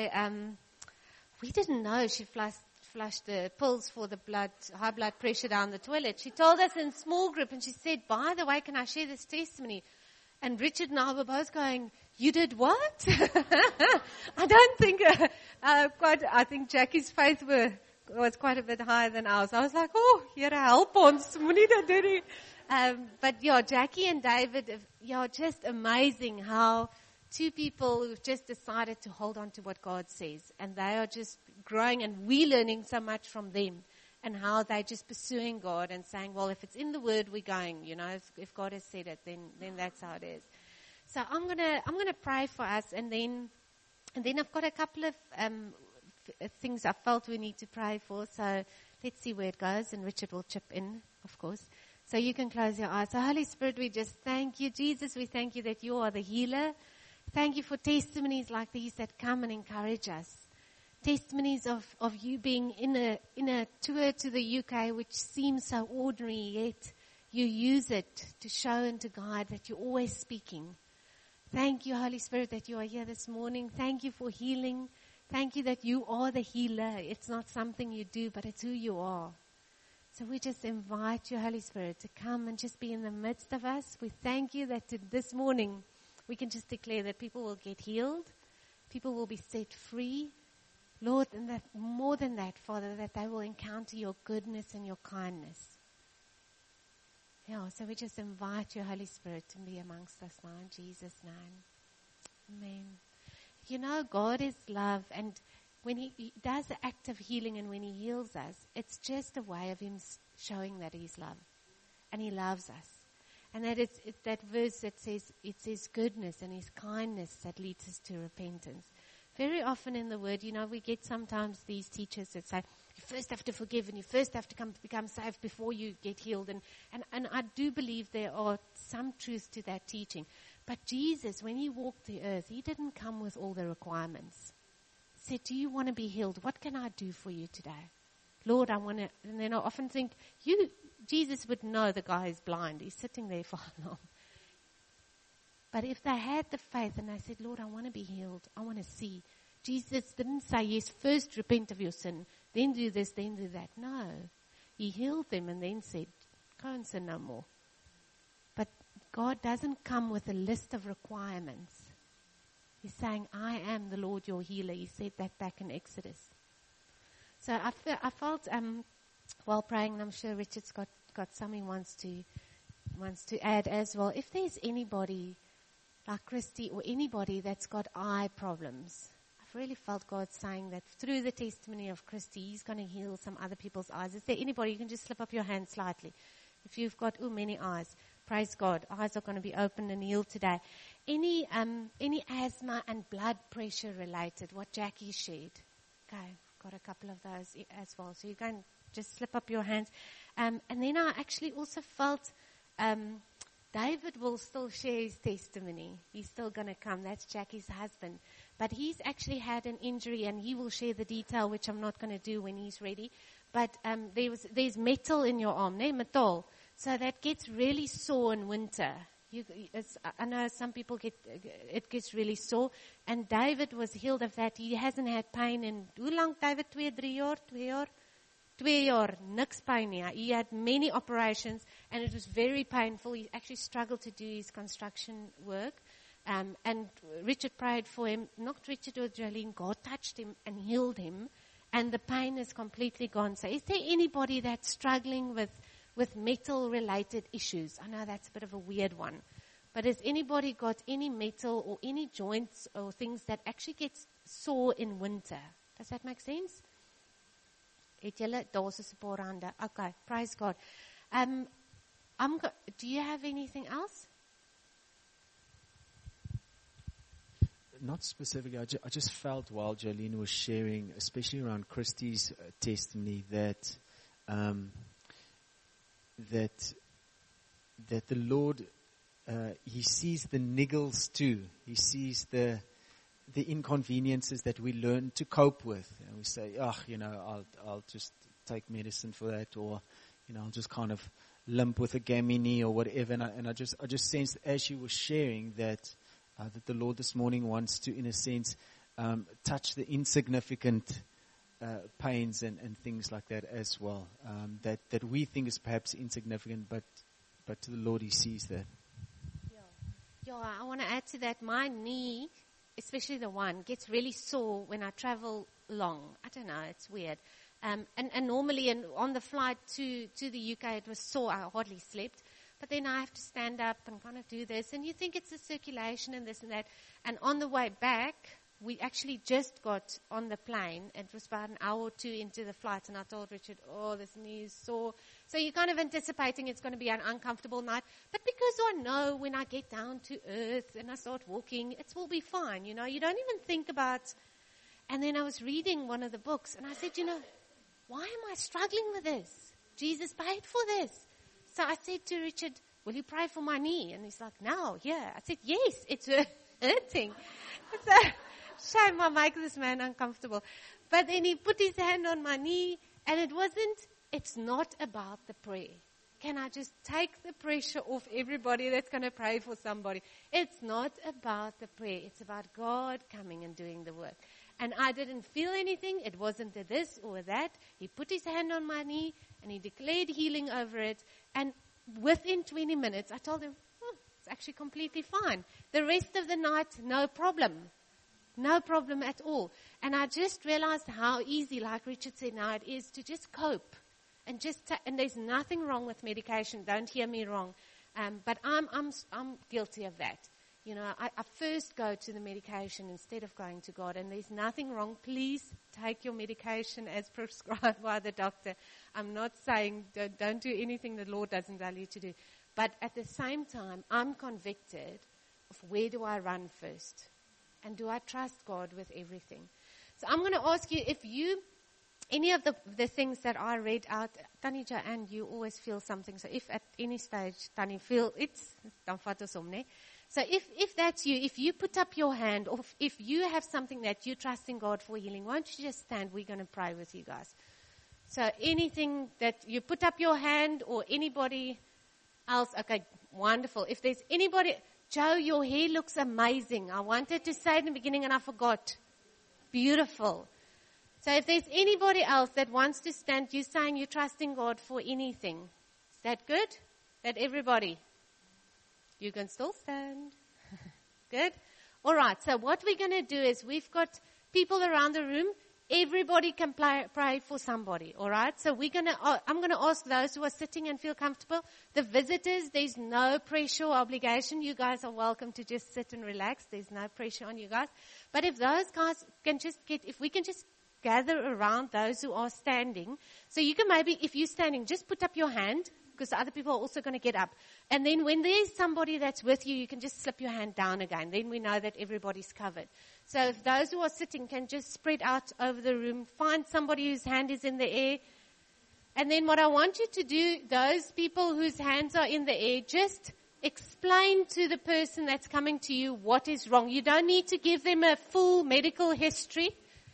we didn't know she flushed the pills for the high blood pressure down the toilet. She told us in small group, and she said, "By the way, can I share this testimony?" And Richard and I were both going, "You did what?" I don't think I think Jackie's faith was quite a bit higher than ours. I was like, "Oh, Here help ons, moenie dat doen nie." But yeah, Jackie and David, just amazing how two people who've just decided to hold on to what God says, and they are just growing, and we learning so much from them, and how they're just pursuing God and saying, "Well, if it's in the Word, we're going. If God has said it, then that's how it is." So I'm gonna pray for us, and then I've got a couple of things I felt we need to pray for. So let's see where it goes, and Richard will chip in, of course. So you can close your eyes. So Holy Spirit, we just thank you, Jesus. We thank you that you are the healer. Thank you for testimonies like these that come and encourage us. Testimonies of you being in a tour to the UK, which seems so ordinary, yet you use it to show and to guide that you're always speaking. Thank you, Holy Spirit, that you are here this morning. Thank you for healing. Thank you that you are the healer. It's not something you do, but it's who you are. So we just invite you, Holy Spirit, to come and just be in the midst of us. We thank you that this morning we can just declare that people will get healed. People will be set free. Lord, and that more than that, Father, that they will encounter your goodness and your kindness. Yeah, so we just invite you, Holy Spirit, to be amongst us now in Jesus' name. Amen. You know, God is love, and when He does the act of healing and when He heals us, it's just a way of Him showing that He's love. And He loves us. And that it's that verse that says, it's His goodness and His kindness that leads us to repentance. Very often in the Word, you know, we get sometimes these teachers that say, you first have to forgive and you first have to become saved before you get healed. And I do believe there are some truth to that teaching. But Jesus, when He walked the earth, He didn't come with all the requirements. He said, do you want to be healed? What can I do for you today? Lord, I want to. And then I often think, Jesus would know the guy is blind. He's sitting there for how long? But if they had the faith and they said, Lord, I want to be healed. I want to see. Jesus didn't say, yes, first repent of your sin, then do this, then do that. No. He healed them and then said, go and sin no more. But God doesn't come with a list of requirements. He's saying, I am the Lord your healer. He said that back in Exodus. So I felt while praying, and I'm sure Richard's got something wants to add as well. If there's anybody like Christy or anybody that's got eye problems, I've really felt God saying that through the testimony of Christy, He's going to heal some other people's eyes. Is there anybody? You can just slip up your hand slightly. If you've got many eyes, praise God. Eyes are going to be opened and healed today. Any asthma and blood pressure related, what Jackie shared. Okay, got a couple of those as well. So you can just slip up your hands. And then I actually also felt David will still share his testimony. He's still going to come. That's Jackie's husband. But he's actually had an injury, and he will share the detail, which I'm not going to do when he's ready. But there's metal in your arm, metal. So that gets really sore in winter. I know some people it gets really sore. And David was healed of that. He hasn't had pain in, hoe lang, David? 2 jaar? 2 jaar, niks pyn nie. He had many operations and it was very painful. He actually struggled to do his construction work. And Richard prayed for him, not Richard or Jolene. God touched him and healed him, and the pain is completely gone. So is there anybody that's struggling with metal related issues? I know that's a bit of a weird one. But has anybody got any metal or any joints or things that actually gets sore in winter? Does that make sense? Het julle, daar's 'n paar hande. Okay, praise God. Do you have anything else? Not specifically. I just felt while Jolene was sharing, especially around Christy's testimony, that the Lord, He sees the niggles too. He sees the inconveniences that we learn to cope with. And we say, I'll just take medicine for that, or, I'll just kind of limp with a gamini or whatever. And I just sensed as she was sharing that the Lord this morning wants to, in a sense, touch the insignificant pains and things like that as well. That we think is perhaps insignificant, but to the Lord He sees that. Yeah, I want to add to that. My knee, especially the one, gets really sore when I travel long. I don't know, it's weird. And normally on the flight to the UK, it was sore. I hardly slept. But then I have to stand up and kind of do this. And you think it's the circulation and this and that. And on the way back, we actually just got on the plane. It was about an hour or two into the flight. And I told Richard, this knee is sore. So you're kind of anticipating it's going to be an uncomfortable night. But because I know when I get down to earth and I start walking, it will be fine. You don't even think about. And then I was reading one of the books. And I said, why am I struggling with this? Jesus paid for this. So I said to Richard, will you pray for my knee? And he's like, no, yeah. I said, yes, it's hurting. So, shame I make this man uncomfortable. But then he put his hand on my knee, and it's not about the prayer. can I just take the pressure off everybody that's going to pray for somebody? It's not about the prayer. It's about God coming and doing the work. And I didn't feel anything. It wasn't a this or that. He put his hand on my knee and he declared healing over it. And within 20 minutes, I told him, it's actually completely fine. The rest of the night, no problem. No problem at all. And I just realized how easy, like Richard said now, it is to just cope. And and there's nothing wrong with medication. Don't hear me wrong. But I'm guilty of that. You know, I first go to the medication instead of going to God. And there's nothing wrong. Please take your medication as prescribed by the doctor. I'm not saying don't do anything the Lord doesn't tell you to do. But at the same time, I'm convicted of where do I run first? And do I trust God with everything? So I'm going to ask you, if you, any of the things that I read out, Tannie Joanne, you always feel something. So if at any stage, Tannie, feel it's, dan vat ons om, ne? So if that's you, if you put up your hand, or if you have something that you trust in God for healing, why don't you just stand? We're going to pray with you guys. So anything that you put up your hand, or anybody else, okay, wonderful. If there's anybody, Joe, your hair looks amazing. I wanted to say it in the beginning and I forgot. Beautiful. So if there's anybody else that wants to stand, you're saying you're trusting God for anything. Is that good? That everybody? You can still stand. Good? All right. So what we're going to do is we've got people around the room. Everybody can pray for somebody. All right. So I'm going to ask those who are sitting and feel comfortable. The visitors, there's no pressure or obligation. You guys are welcome to just sit and relax. There's no pressure on you guys. But if those guys can if we can just gather around those who are standing. So you can maybe, if you're standing, just put up your hand, because the other people are also going to get up. And then when there's somebody that's with you, you can just slip your hand down again. Then we know that everybody's covered. So if those who are sitting can just spread out over the room, find somebody whose hand is in the air. And then what I want you to do, those people whose hands are in the air, just explain to the person that's coming to you what is wrong. You don't need to give them a full medical history.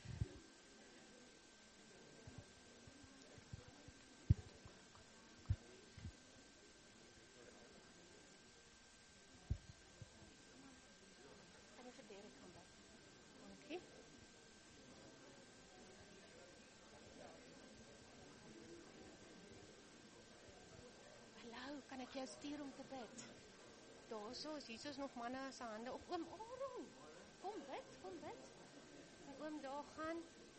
Kan ek jou stuur om te bid? Daarso, hier is nog manne se hande op. Oom Aaron, kom bid. En oom daar gaan.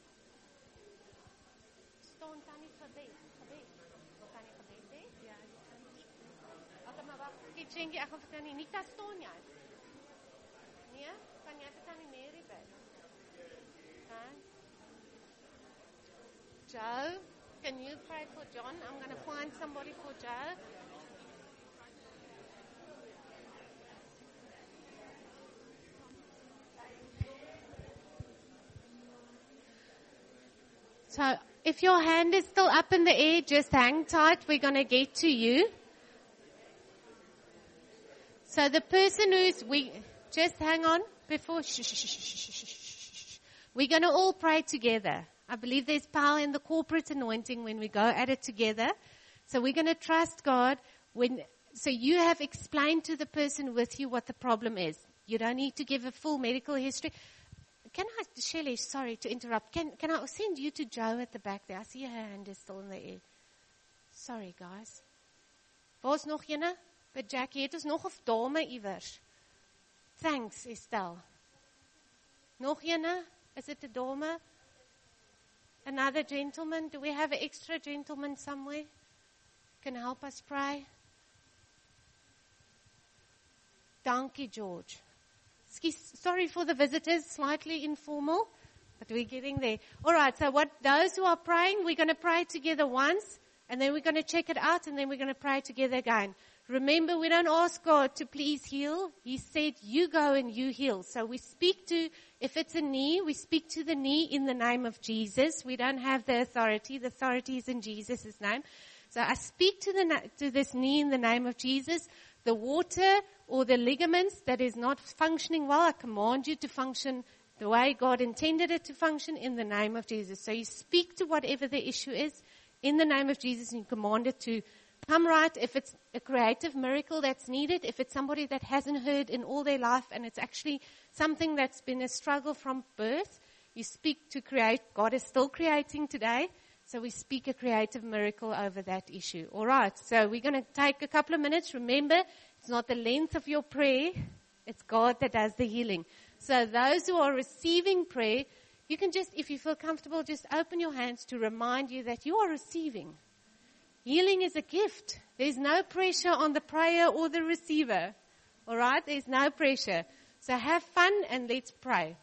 Staan Tannie gebed. Wat kan jy gebed hê? Ja, okay, maar wag, Kitchengie, ek gaan vir Tannie Nita staan jy. Nee, kan jy vir Tannie Mary bid? Joe, can you pray for John? I'm going to find somebody for Joe. So if your hand is still up in the air, just hang tight. We're going to get to you. So the person just hang on before, we're going to all pray together. I believe there's power in the corporate anointing when we go at it together. So we're going to trust God. So you have explained to the person with you what the problem is. You don't need to give a full medical history. Can I, Shelley, sorry to interrupt. Can I send you to Joe at the back there? I see her hand is still in the air. Sorry, guys. Waar's nog ene? By Jackie, het ons nog of dame iewers? Thanks, Estelle. Nog ene? Is it a dame? Another gentleman? Do we have an extra gentleman somewhere? Can help us pray? Dankie, George. Sorry for the visitors, slightly informal, but we're getting there. All right, so those who are praying, we're going to pray together once, and then we're going to check it out, and then we're going to pray together again. Remember, we don't ask God to please heal. He said, you go and you heal. So we speak to, if it's a knee, we speak to the knee in the name of Jesus. We don't have the authority. The authority is in Jesus' name. So I speak to this knee in the name of Jesus. The water or the ligaments that is not functioning well, I command you to function the way God intended it to function in the name of Jesus. So you speak to whatever the issue is in the name of Jesus and you command it to come right if it's a creative miracle that's needed, if it's somebody that hasn't heard in all their life and it's actually something that's been a struggle from birth. You speak to create. God is still creating today. So we speak a creative miracle over that issue. All right. So we're going to take a couple of minutes. Remember, it's not the length of your prayer. It's God that does the healing. So those who are receiving prayer, you can just, if you feel comfortable, just open your hands to remind you that you are receiving. Healing is a gift. There's no pressure on the prayer or the receiver. All right? There's no pressure. So have fun and let's pray.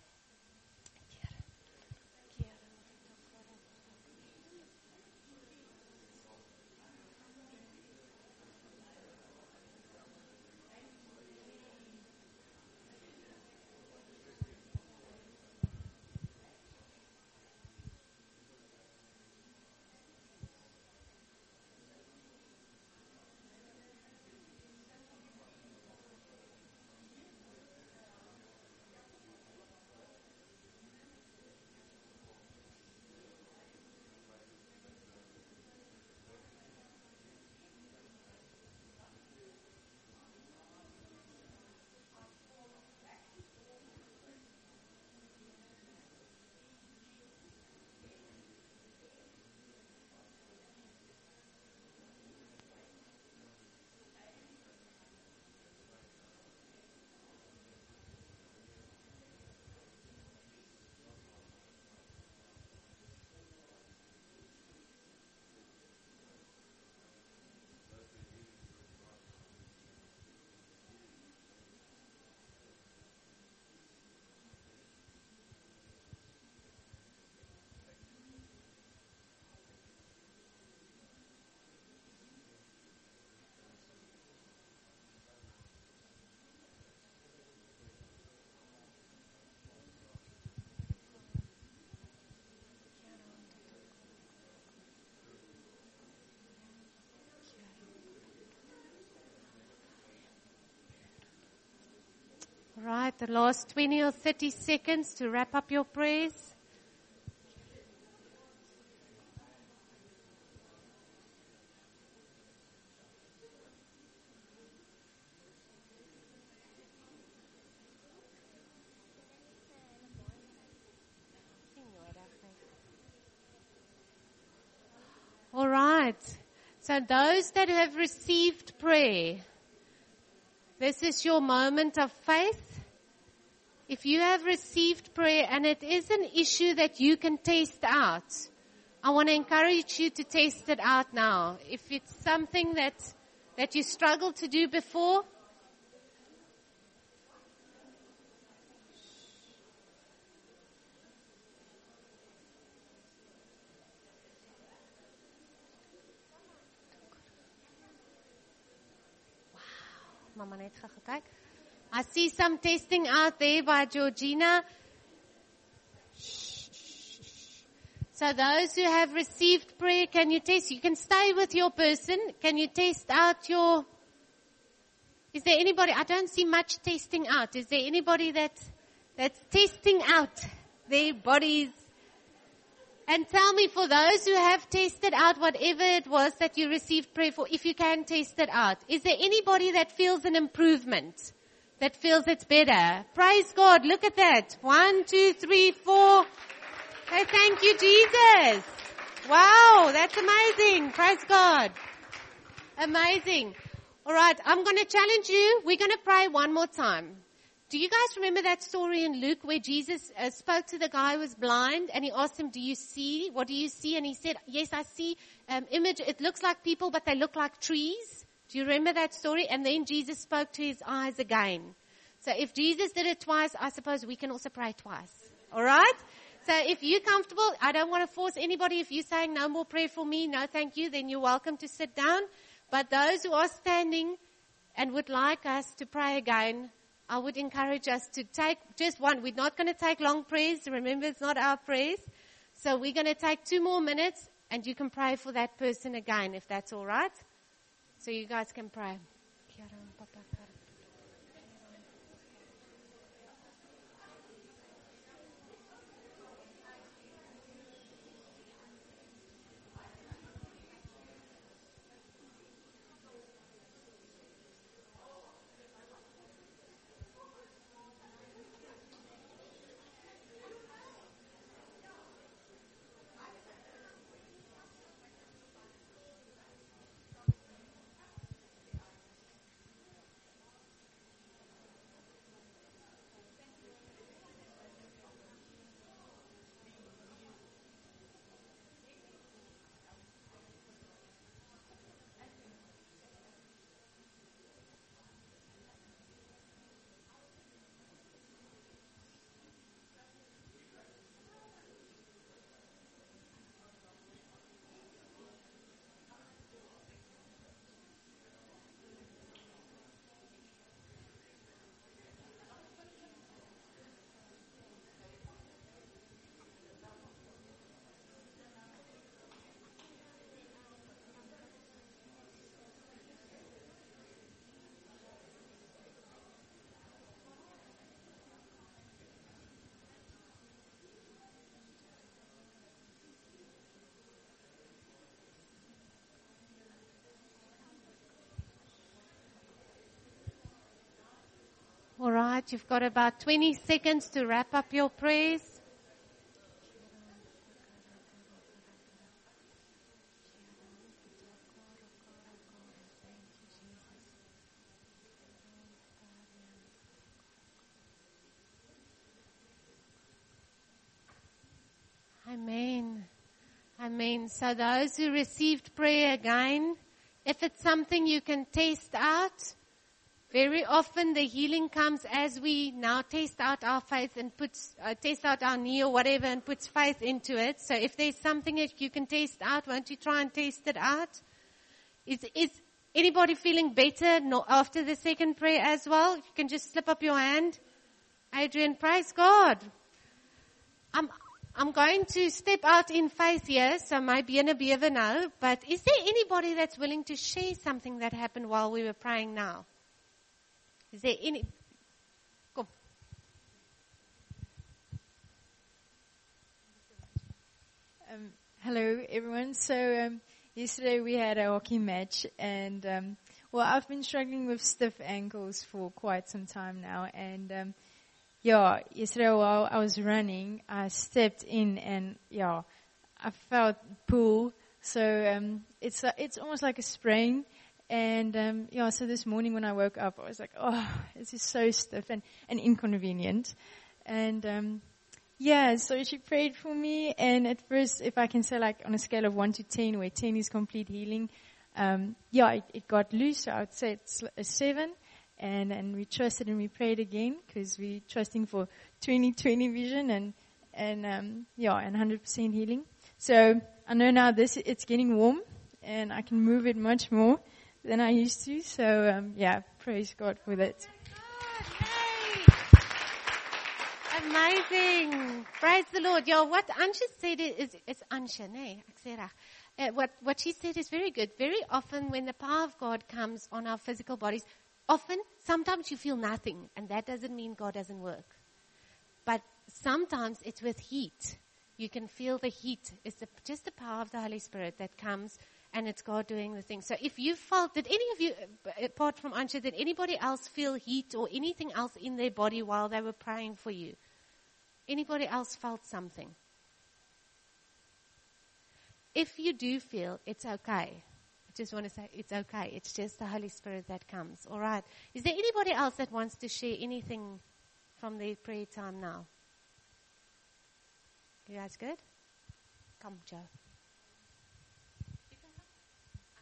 Right, the last 20 or 30 seconds to wrap up your prayers. All right. So those that have received prayer, this is your moment of faith. If you have received prayer and it is an issue that you can test out, I want to encourage you to test it out now. If it's something that you struggled to do before, Mama net gekyk. I see some testing out there by Georgina. So those who have received prayer, can you test? You can stay with your person. Can you test out your... Is there anybody... I don't see much testing out. Is there anybody that's testing out their bodies? And tell me, for those who have tested out whatever it was that you received prayer for, if you can test it out, is there anybody that feels an improvement? That feels it's better? Praise God. Look at that. 1, 2, 3, 4. Hey, thank you, Jesus. Wow, that's amazing. Praise God. Amazing. All right, I'm going to challenge you. We're going to pray one more time. Do you guys remember that story in Luke where Jesus spoke to the guy who was blind and he asked him, do you see? What do you see? And he said, yes, I see image. It looks like people, but they look like trees. Do you remember that story? And then Jesus spoke to his eyes again. So if Jesus did it twice, I suppose we can also pray twice. All right? So if you're comfortable, I don't want to force anybody. If you're saying no more prayer for me, no thank you, then you're welcome to sit down. But those who are standing and would like us to pray again, I would encourage us to take just one. We're not going to take long prayers. Remember, it's not our prayers. So we're going to take 2 more minutes and you can pray for that person again, if that's all right. So you guys can pray. right, you've got about 20 seconds to wrap up your prayers. Amen. Amen. So those who received prayer again, if it's something you can test out, very often the healing comes as we now test out our faith and test out our knee or whatever and puts faith into it. So if there's something that you can test out, won't you try and test it out? Is anybody feeling better after the second prayer as well? You can just slip up your hand. Adrian, praise God. I'm going to step out in faith here, so maybe in a beaver now, but is there anybody that's willing to share something that happened while we were praying now? Is there any? Come. Hello, everyone. So yesterday we had a hockey match, and I've been struggling with stiff ankles for quite some time now, and yesterday while I was running, I stepped in and, I felt pull. So, it's almost like a sprain. And, so this morning when I woke up, I was like, oh, this is so stiff and inconvenient. And, so she prayed for me. And at first, if I can say like on a scale of 1 to 10, where 10 is complete healing, it got loose. So I would say it's a 7. And we trusted and we prayed again because we're trusting for 20/20 vision and 100% healing. So I know now it's getting warm and I can move it much more than I used to. So praise God for that. Amazing. Praise the Lord. What Ansha said it's Ansha, what she said is very good. Very often when the power of God comes on our physical bodies, sometimes you feel nothing, and that doesn't mean God doesn't work. But sometimes it's with heat. You can feel the heat. It's just the power of the Holy Spirit that comes, and it's God doing the thing. So if you felt, did any of you, apart from Ansha, did anybody else feel heat or anything else in their body while they were praying for you? Anybody else felt something? If you do feel, it's okay. I just want to say it's okay. It's just the Holy Spirit that comes. All right. Is there anybody else that wants to share anything from their prayer time now? You guys good? Come, Joe. You can come. I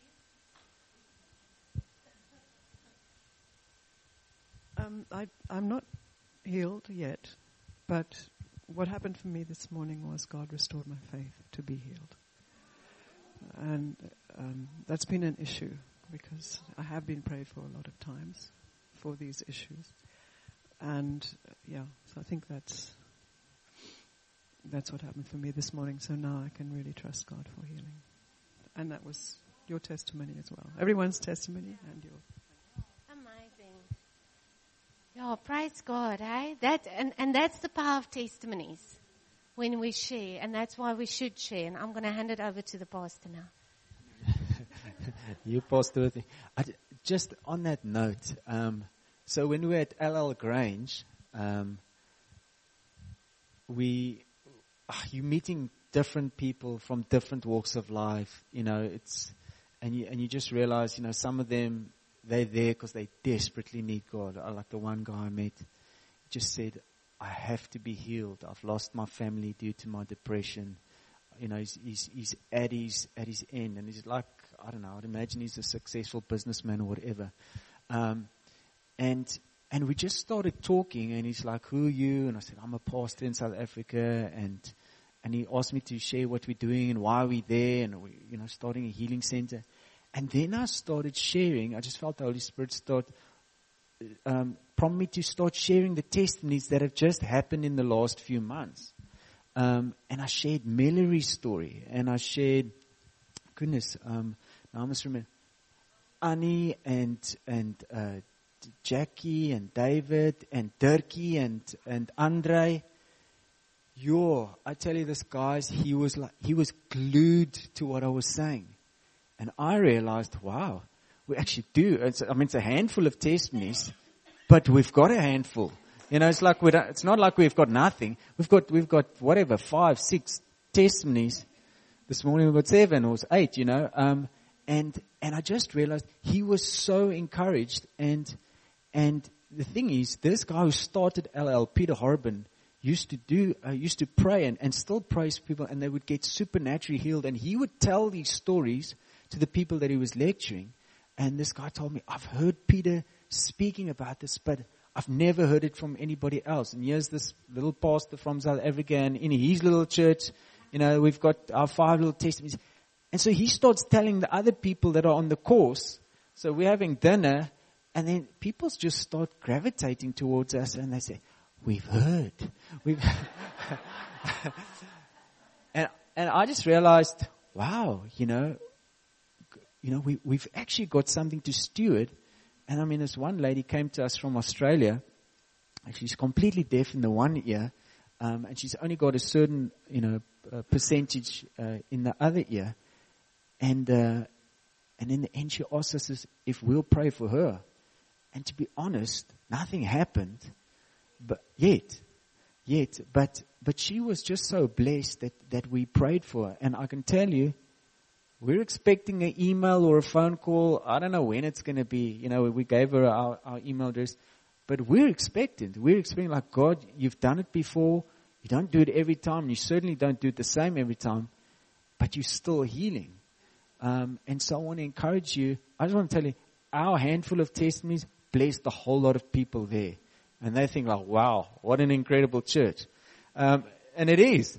can come to you. I'm not healed yet, but what happened for me this morning was God restored my faith to be healed. And that's been an issue because I have been prayed for a lot of times for these issues. And so I think that's what happened for me this morning. So now I can really trust God for healing. And that was your testimony as well. Everyone's testimony and yours. Amazing. Praise God, eh? And that's the power of testimonies. When we share, and that's why we should share. And I'm going to hand it over to the pastor now. You, Pastor. Just on that note, so when we were at LL Grange, you're meeting different people from different walks of life, and you just realize, some of them, they're there because they desperately need God. Like the one guy I met, just said, I have to be healed. I've lost my family due to my depression. He's at his end, and he's like, I don't know, I'd imagine he's a successful businessman or whatever. And we just started talking, and he's like, who are you? And I said, I'm a pastor in South Africa, and he asked me to share what we're doing and why we're there, and we're, starting a healing center. And then I started sharing. I just felt the Holy Spirit start prompt me to start sharing the testimonies that have just happened in the last few months. And I shared Mallory's story, and I shared, now I must remember, Annie and Jackie and David and Dirkie and Andre. I tell you this, guys, he was glued to what I was saying. And I realized, wow, we actually do. It's a handful of testimonies. but we've got a handful. You know, it's like it's not like we've got nothing. We've got whatever, 5, 6 testimonies. This morning we got 7 or 8, you know. And I just realized he was so encouraged. And the thing is, this guy who started LL, Peter Harbin, used to pray and still prays for people, and they would get supernaturally healed. And he would tell these stories to the people that he was lecturing. And this guy told me, I've heard Peter speaking about this, but I've never heard it from anybody else. And here's this little pastor from South Africa, and in his little church, you know, we've got our 5 little testimonies. And so he starts telling the other people that are on the course. So we're having dinner, and then people just start gravitating towards us, and they say, we've heard. And I just realized, wow, you know, we've actually got something to steward. And I mean, this one lady came to us from Australia. She's completely deaf in the one ear, and she's only got a certain, percentage in the other ear. And in the end, she asked us if we'll pray for her. And to be honest, nothing happened, but but she was just so blessed that we prayed for her. And I can tell you, we're expecting an email or a phone call. I don't know when it's going to be. You know, we gave her our email address. But we're expecting like, God, you've done it before. You don't do it every time. You certainly don't do it the same every time. But you're still healing. And so I want to encourage you. I just want to tell you, our handful of testimonies blessed a whole lot of people there. And they think like, wow, what an incredible church. And it is.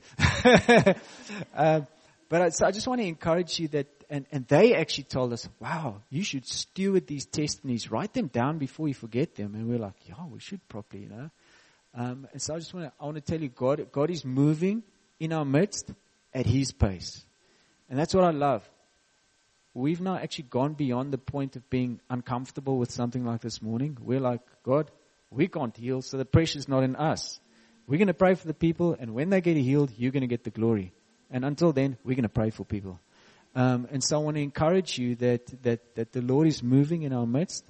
But I just want to encourage you that, and they actually told us, wow, you should steward these testimonies, write them down before you forget them. And we're like, yeah, we should properly, you know. And so I want to tell you, God is moving in our midst at His pace. And that's what I love. We've now actually gone beyond the point of being uncomfortable with something like this morning. We're like, God, we can't heal, so the pressure's not in us. We're going to pray for the people, and when they get healed, you're going to get the glory. And until then, we're going to pray for people. And so I want to encourage you that the Lord is moving in our midst.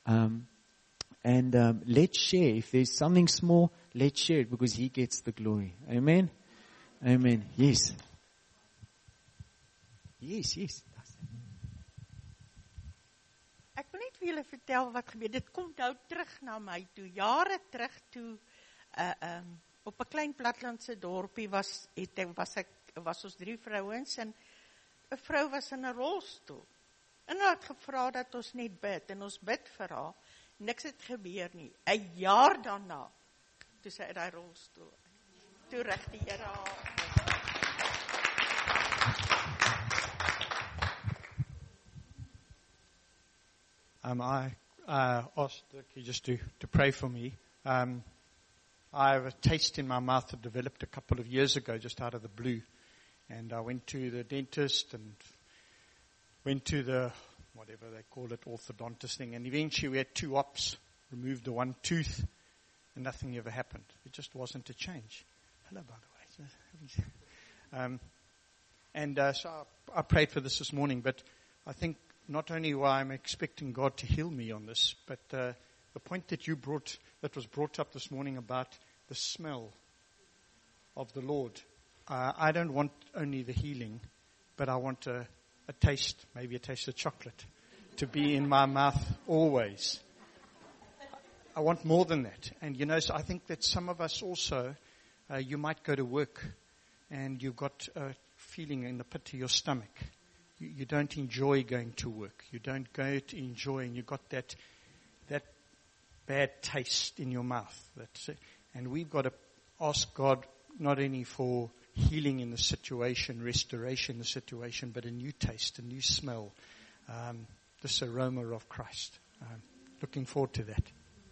And let's share. If there's something small, let's share it because He gets the glory. Amen? Amen. Yes. Yes. Ek wil net vir julle vertel wat gebeur. Dit kom nou terug na my toe. Jare terug toe op 'n klein platlandse dorpie was ons 3 vrouens en 'n vrou was in 'n rolstoel. En hulle het gevra dat ons net bid en ons bid vir haar. Niks het gebeur nie. 'n jaar daarna toe sy uit daai rolstoel. Toe rig die Here haar. I asked Dirkie just to pray for me. I have a taste in my mouth that developed a couple of years ago, just out of the blue. And I went to the dentist and went to the, whatever they call it, orthodontist thing. And eventually we had 2 ops, removed the 1 tooth, and nothing ever happened. It just wasn't a change. Hello, by the way. So I prayed for this morning, but I think not only why I'm expecting God to heal me on this, but the point that was brought up this morning about the smell of the Lord. I don't want only the healing, but I want a taste, maybe a taste of chocolate, to be in my mouth always. I want more than that. And so I think that some of us also, you might go to work and you've got a feeling in the pit of your stomach. You don't enjoy going to work. You don't go to enjoy, and you've got that bad taste in your mouth. And we've got to ask God not only for healing in the situation, restoration in the situation, but a new taste, a new smell, this aroma of Christ. Looking forward to that.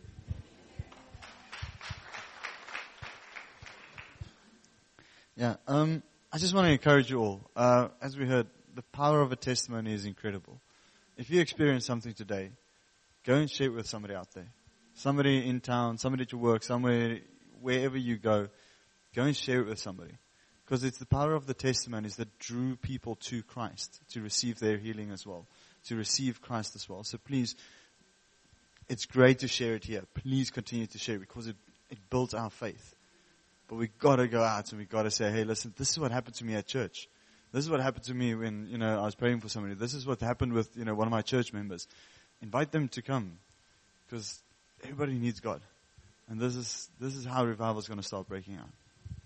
Yeah, I just want to encourage you all. As we heard, the power of a testimony is incredible. If you experience something today, go and share it with somebody out there. Somebody in town, somebody at your work, somewhere, wherever you go and share it with somebody. Because it's the power of the testimonies that drew people to Christ, to receive their healing as well, to receive Christ as well. So please, It's great to share it here. Please continue to share it because it builds our faith. But we gotta go out and we gotta say, hey, listen, this is what happened to me at church. This is what happened to me when, I was praying for somebody. This is what happened with, one of my church members. Invite them to come because everybody needs God. And this is how revival is going to start breaking out.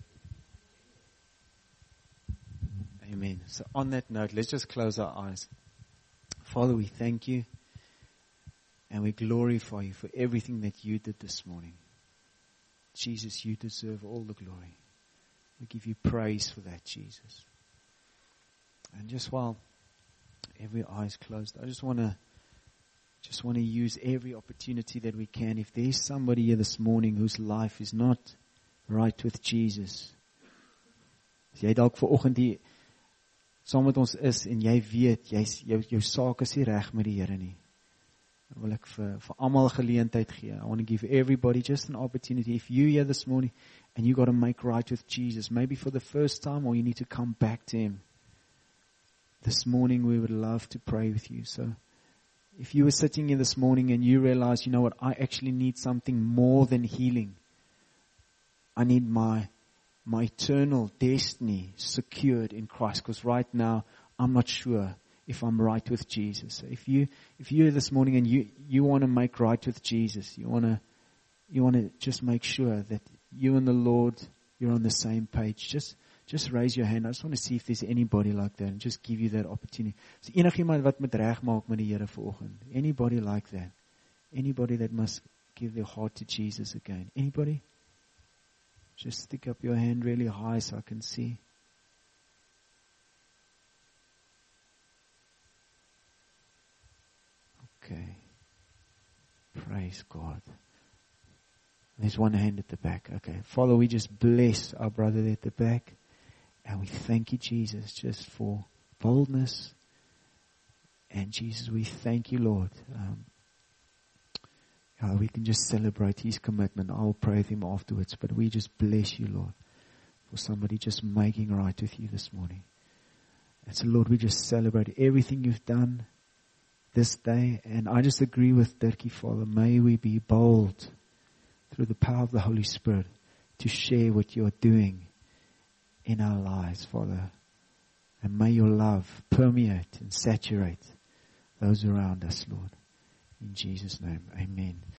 Amen. So on that note, let's just close our eyes. Father, we thank you and we glorify you for everything that you did this morning. Jesus, you deserve all the glory. We give you praise for that, Jesus. And just while every eye is closed, I just want to use every opportunity that we can. If there's somebody here this morning whose life is not right with Jesus, as jy dalk vanoggend hier saam met ons is en jy weet jou saak is nie reg met die Here nie, dan wil ek vir almal geleentheid gee. I want to give everybody just an opportunity. If you're here this morning and you got to make right with Jesus, maybe for the first time, or you need to come back to Him, this morning we would love to pray with you. So if you were sitting here this morning and you realize, you know what, I actually need something more than healing. I need my eternal destiny secured in Christ, because right now I'm not sure if I'm right with Jesus. So if you're this morning and you want to make right with Jesus, you want to just make sure that you and the Lord, you're on the same page. Just raise your hand. I just want to see if there's anybody like that and just give you that opportunity. So enigiemand wat moet regmaak met die Here vanoggend. Anybody like that? Anybody that must give their heart to Jesus again? Anybody? Just stick up your hand really high so I can see. Okay. Praise God. There's one hand at the back. Okay. Father, we just bless our brother there at the back. And we thank you, Jesus, just for boldness. And Jesus, we thank you, Lord. We can just celebrate his commitment. I'll pray with him afterwards. But we just bless you, Lord, for somebody just making right with you this morning. And so, Lord, we just celebrate everything you've done this day. And I just agree with Dirkie, Father. May we be bold through the power of the Holy Spirit to share what you're doing in our lives, Father. And may your love permeate and saturate those around us, Lord. In Jesus' name, amen.